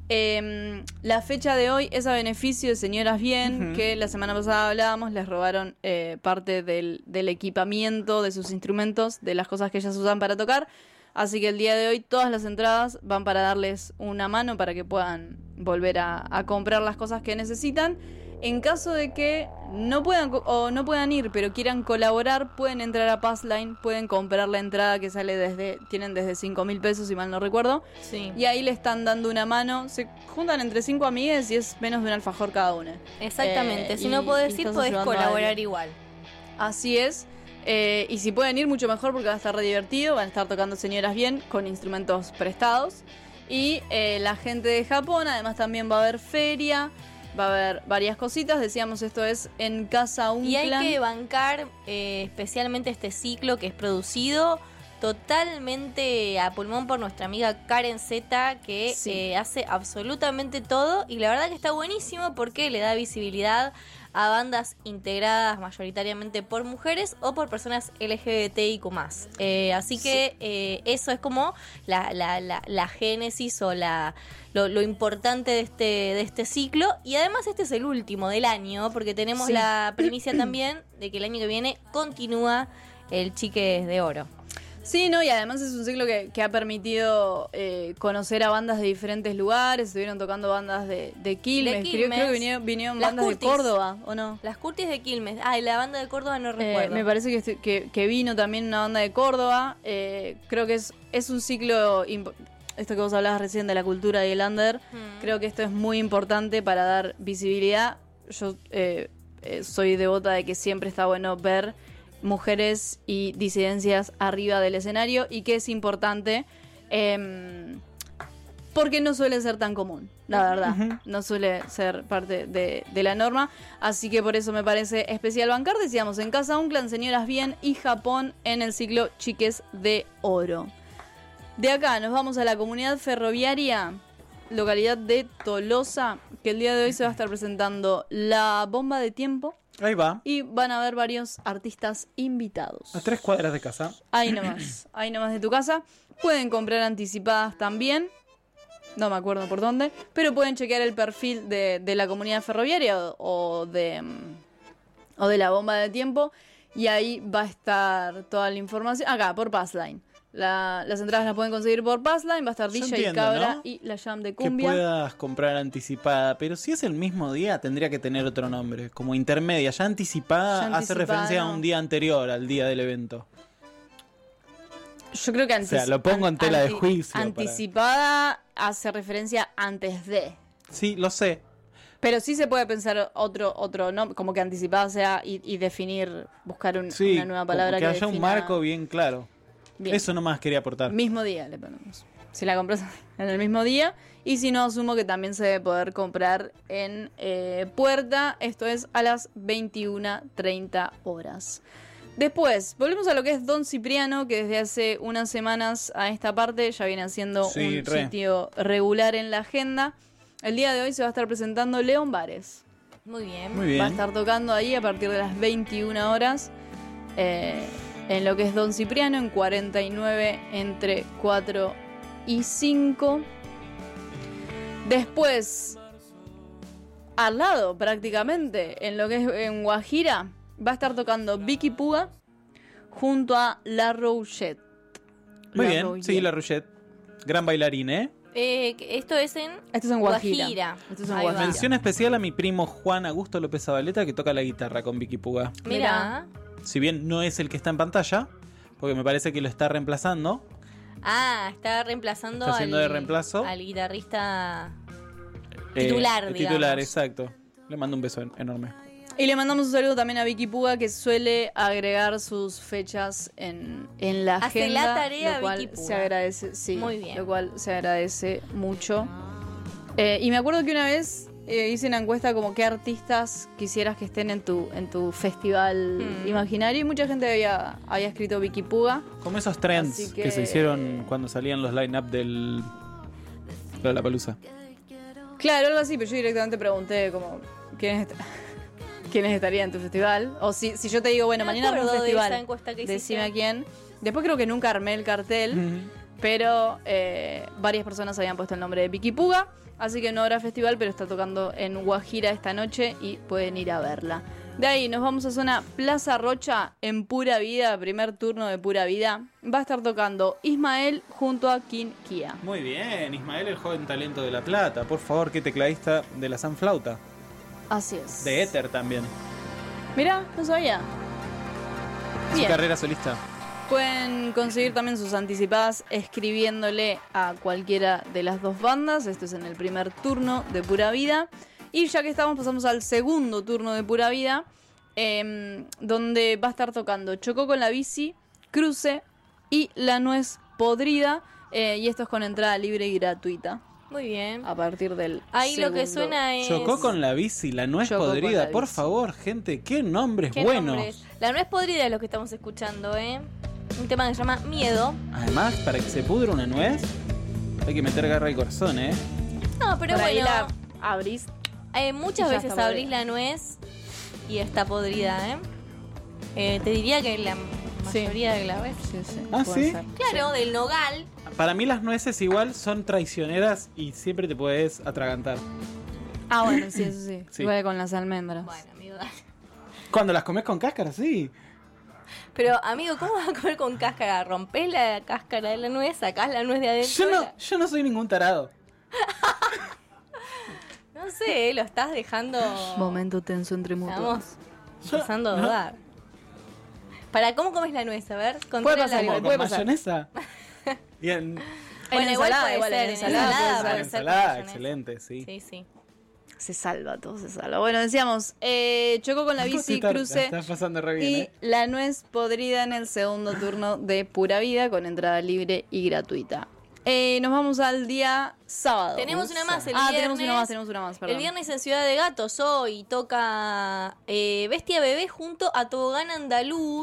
la fecha de hoy es a beneficio de Señoras Bien,
Ujú.
que la semana pasada hablábamos, les robaron parte del equipamiento, de sus instrumentos, de las cosas que ellas usan para tocar. Así que el día de hoy todas las entradas van para darles una mano para que puedan volver a comprar las cosas que necesitan. En caso de que no puedan no puedan ir, pero quieran colaborar, pueden entrar a Passline, pueden comprar la entrada que sale tienen desde 5.000 pesos, si mal no recuerdo.
Sí.
Y ahí le están dando una mano. Se juntan entre 5 amigues y es menos de un alfajor cada una.
Exactamente. Si
Y-
no podés
y
ir,
estás
podés
ayudando a
colaborar
alguien.
igual.
Así es. Y si pueden ir, mucho mejor porque va a estar re divertido. Van a estar tocando Señoras Bien con instrumentos prestados. Y la gente de Japón, además también va a haber feria. Va a haber varias cositas. Decíamos, esto es en Casa Unclan.
Y hay que bancar especialmente este ciclo que es producido totalmente a pulmón por nuestra amiga Karen Z, que hace absolutamente todo. Y la verdad que está buenísimo porque le da visibilidad a bandas integradas mayoritariamente por mujeres o por personas LGBTIQ+. Así que eso es como la génesis o lo importante de este ciclo. Y además este es el último del año, porque tenemos
Sí.
la primicia también de que el año que viene continúa el Chiques de Oro.
Sí, no, y además es un ciclo que ha permitido conocer a bandas de diferentes lugares. Estuvieron tocando bandas de Quilmes. Creo que vinieron
Las
bandas
Curtis.
de Córdoba, ¿o no?
Las Curtis de Quilmes. Ah, y la banda de Córdoba no recuerdo.
Me parece que vino también una banda de Córdoba. Creo que es un ciclo... Esto que vos hablabas recién de la cultura y el under, creo que esto es muy importante para dar visibilidad. Yo soy devota de que siempre está bueno ver mujeres y disidencias arriba del escenario y que es importante porque no suele ser tan común, la verdad. No suele ser parte de la norma. Así que por eso me parece especial bancar. Decíamos, en Casa Unclan, Señoras Bien y Japón en el ciclo Chiques de Oro. De acá nos vamos a la comunidad ferroviaria, localidad de Tolosa, que el día de hoy se va a estar presentando La Bomba de Tiempo.
Ahí va.
Y van a haber varios artistas invitados.
A 3 cuadras de casa.
Ahí nomás de tu casa. Pueden comprar anticipadas también. No me acuerdo por dónde. Pero pueden chequear el perfil de la comunidad ferroviaria o de La Bomba de Tiempo. Y ahí va a estar toda la información. Acá, por Passline. Las entradas las pueden conseguir por Passline. Va a estar
Yo
DJ
entiendo,
Cabra
¿no?
y la Jam de
Que
Cumbia.
puedas comprar anticipada, pero si es el mismo día tendría que tener otro nombre, como intermedia. Ya anticipada
Ya
hace
anticipada,
referencia a
no.
un día anterior al día del evento.
Yo creo que
O sea, lo pongo en tela de juicio. para-
anticipada hace referencia antes de.
Sí, lo sé.
Pero sí se puede pensar otro nombre, como que anticipada sea y definir, buscar
Sí,
una nueva palabra
que haya un
defina-
marco bien claro.
Bien.
Eso nomás quería aportar.
Mismo día le ponemos. Si la compras en el mismo día. Y si no, asumo que también se debe poder comprar en puerta. Esto es a las 21:30 horas. Después, volvemos a lo que es Don Cipriano, que desde hace unas semanas a esta parte ya viene siendo
Sí,
un
re.
sitio regular en la agenda. El día de hoy se va a estar presentando León Bares.
Muy bien.
Muy bien.
Va a estar tocando ahí a partir de las 21 horas. En lo que es Don Cipriano, en 49 entre 4 y 5. Después, al lado prácticamente, en lo que es en Guajira, va a estar tocando Vicky Puga junto a La Rochette.
Muy bien, sí, La Rochette. Gran bailarín, ¿eh?
Esto es en
Guajira.
Ahí va.
Mención especial a mi primo Juan Augusto López Zabaleta, que toca la guitarra con Vicky Puga.
Mira.
Si bien no es el que está en pantalla, porque me parece que lo está reemplazando.
Está reemplazando
Está haciendo de reemplazo.
al guitarrista titular, digamos.
Titular, exacto. Le mando un beso enorme.
Y le mandamos un saludo también a Vicky Puga, que suele agregar sus fechas en la
Hace
agenda.
la tarea
lo cual
Vicky Puga.
se agradece, sí.
Muy bien.
Lo cual se agradece mucho. Y me acuerdo que una vez hice una encuesta como qué artistas quisieras que estén en tu festival imaginario, y mucha gente había escrito Vicky Puga.
Como esos trends
Así
que se hicieron cuando salían los line-up del Lollapalooza.
Claro, algo así, pero yo directamente pregunté como ¿quiénes estarían en tu festival? O si yo te digo, bueno,
Me
mañana hay un
acuerdo de
festival,
esa encuesta que hiciste.
decime a quién. Después creo que nunca armé el cartel, pero varias personas habían puesto el nombre de Vicky Puga, así que no habrá festival, pero está tocando en Guajira esta noche y pueden ir a verla. De ahí nos vamos a zona Plaza Rocha en Pura Vida, primer turno de Pura Vida. Va a estar tocando Ismael junto a King Kia.
Muy bien, Ismael, el joven talento de La Plata. Por favor, qué tecladista de la Sanflauta.
Así es.
De Éter también.
Mirá, no sabía.
Su
Bien.
carrera solista.
Pueden conseguir también sus anticipadas escribiéndole a cualquiera de las dos bandas. Esto es en el primer turno de Pura Vida. Y ya que estamos, pasamos al segundo turno de Pura Vida, donde va a estar tocando Chocó con la bici, Cruce y La Nuez Podrida. Y esto es con entrada libre y gratuita.
Muy bien.
A partir del
Ahí lo que
segundo.
suena es...
Chocó con la bici, La Nuez
Chocó con
Podrida.
la
Por
bici.
favor, gente, qué nombres
¿Qué
buenos.
nombres? La Nuez Podrida es lo que estamos escuchando, ¿eh? Un tema que se llama Miedo.
Además, para que se pudra una nuez, hay que meter garra y corazón, ¿eh?
No, pero
Por ahí
bueno...
la abrís.
Muchas
y ya
veces
está
abrís la nuez y está podrida, ¿eh? Te diría que la mayoría de las veces.
¿Ah, sí?
Claro, del nogal.
Para mí las nueces igual son traicioneras y siempre te puedes atragantar.
Ah, bueno, sí, eso sí.
Sí.
Igual con las almendras.
Bueno, amigo, dale.
Cuando las comes con cáscara, sí.
Pero, amigo, ¿cómo vas a comer con cáscara? Rompés la cáscara de la nuez, sacás la nuez de adentro.
Yo no soy ningún tarado.
No sé, lo estás dejando...
Momento tenso entre mutuos.
Estamos empezando a dudar. ¿Cómo comes la nuez? A ver,
Puede pasar,
controla.
igual, puede
¿Con
pasar.
mayonesa? Y en
Bueno, igual puede
igual,
ser,
en
en ensalada puede ser con
ensalada,
mayonesa.
excelente, sí.
Sí, sí.
Se salva, todo se salva. Bueno, decíamos, Chocó con la bici, Cruce
Estás pasando re bien,
y
¿eh?
La Nuez Podrida en el segundo turno de Pura Vida con entrada libre y gratuita. Nos vamos al día sábado.
Tenemos una más el viernes.
tenemos una más, perdón.
El viernes en Ciudad de Gatos hoy toca Bestia Bebé junto a Tobogán Andaluz.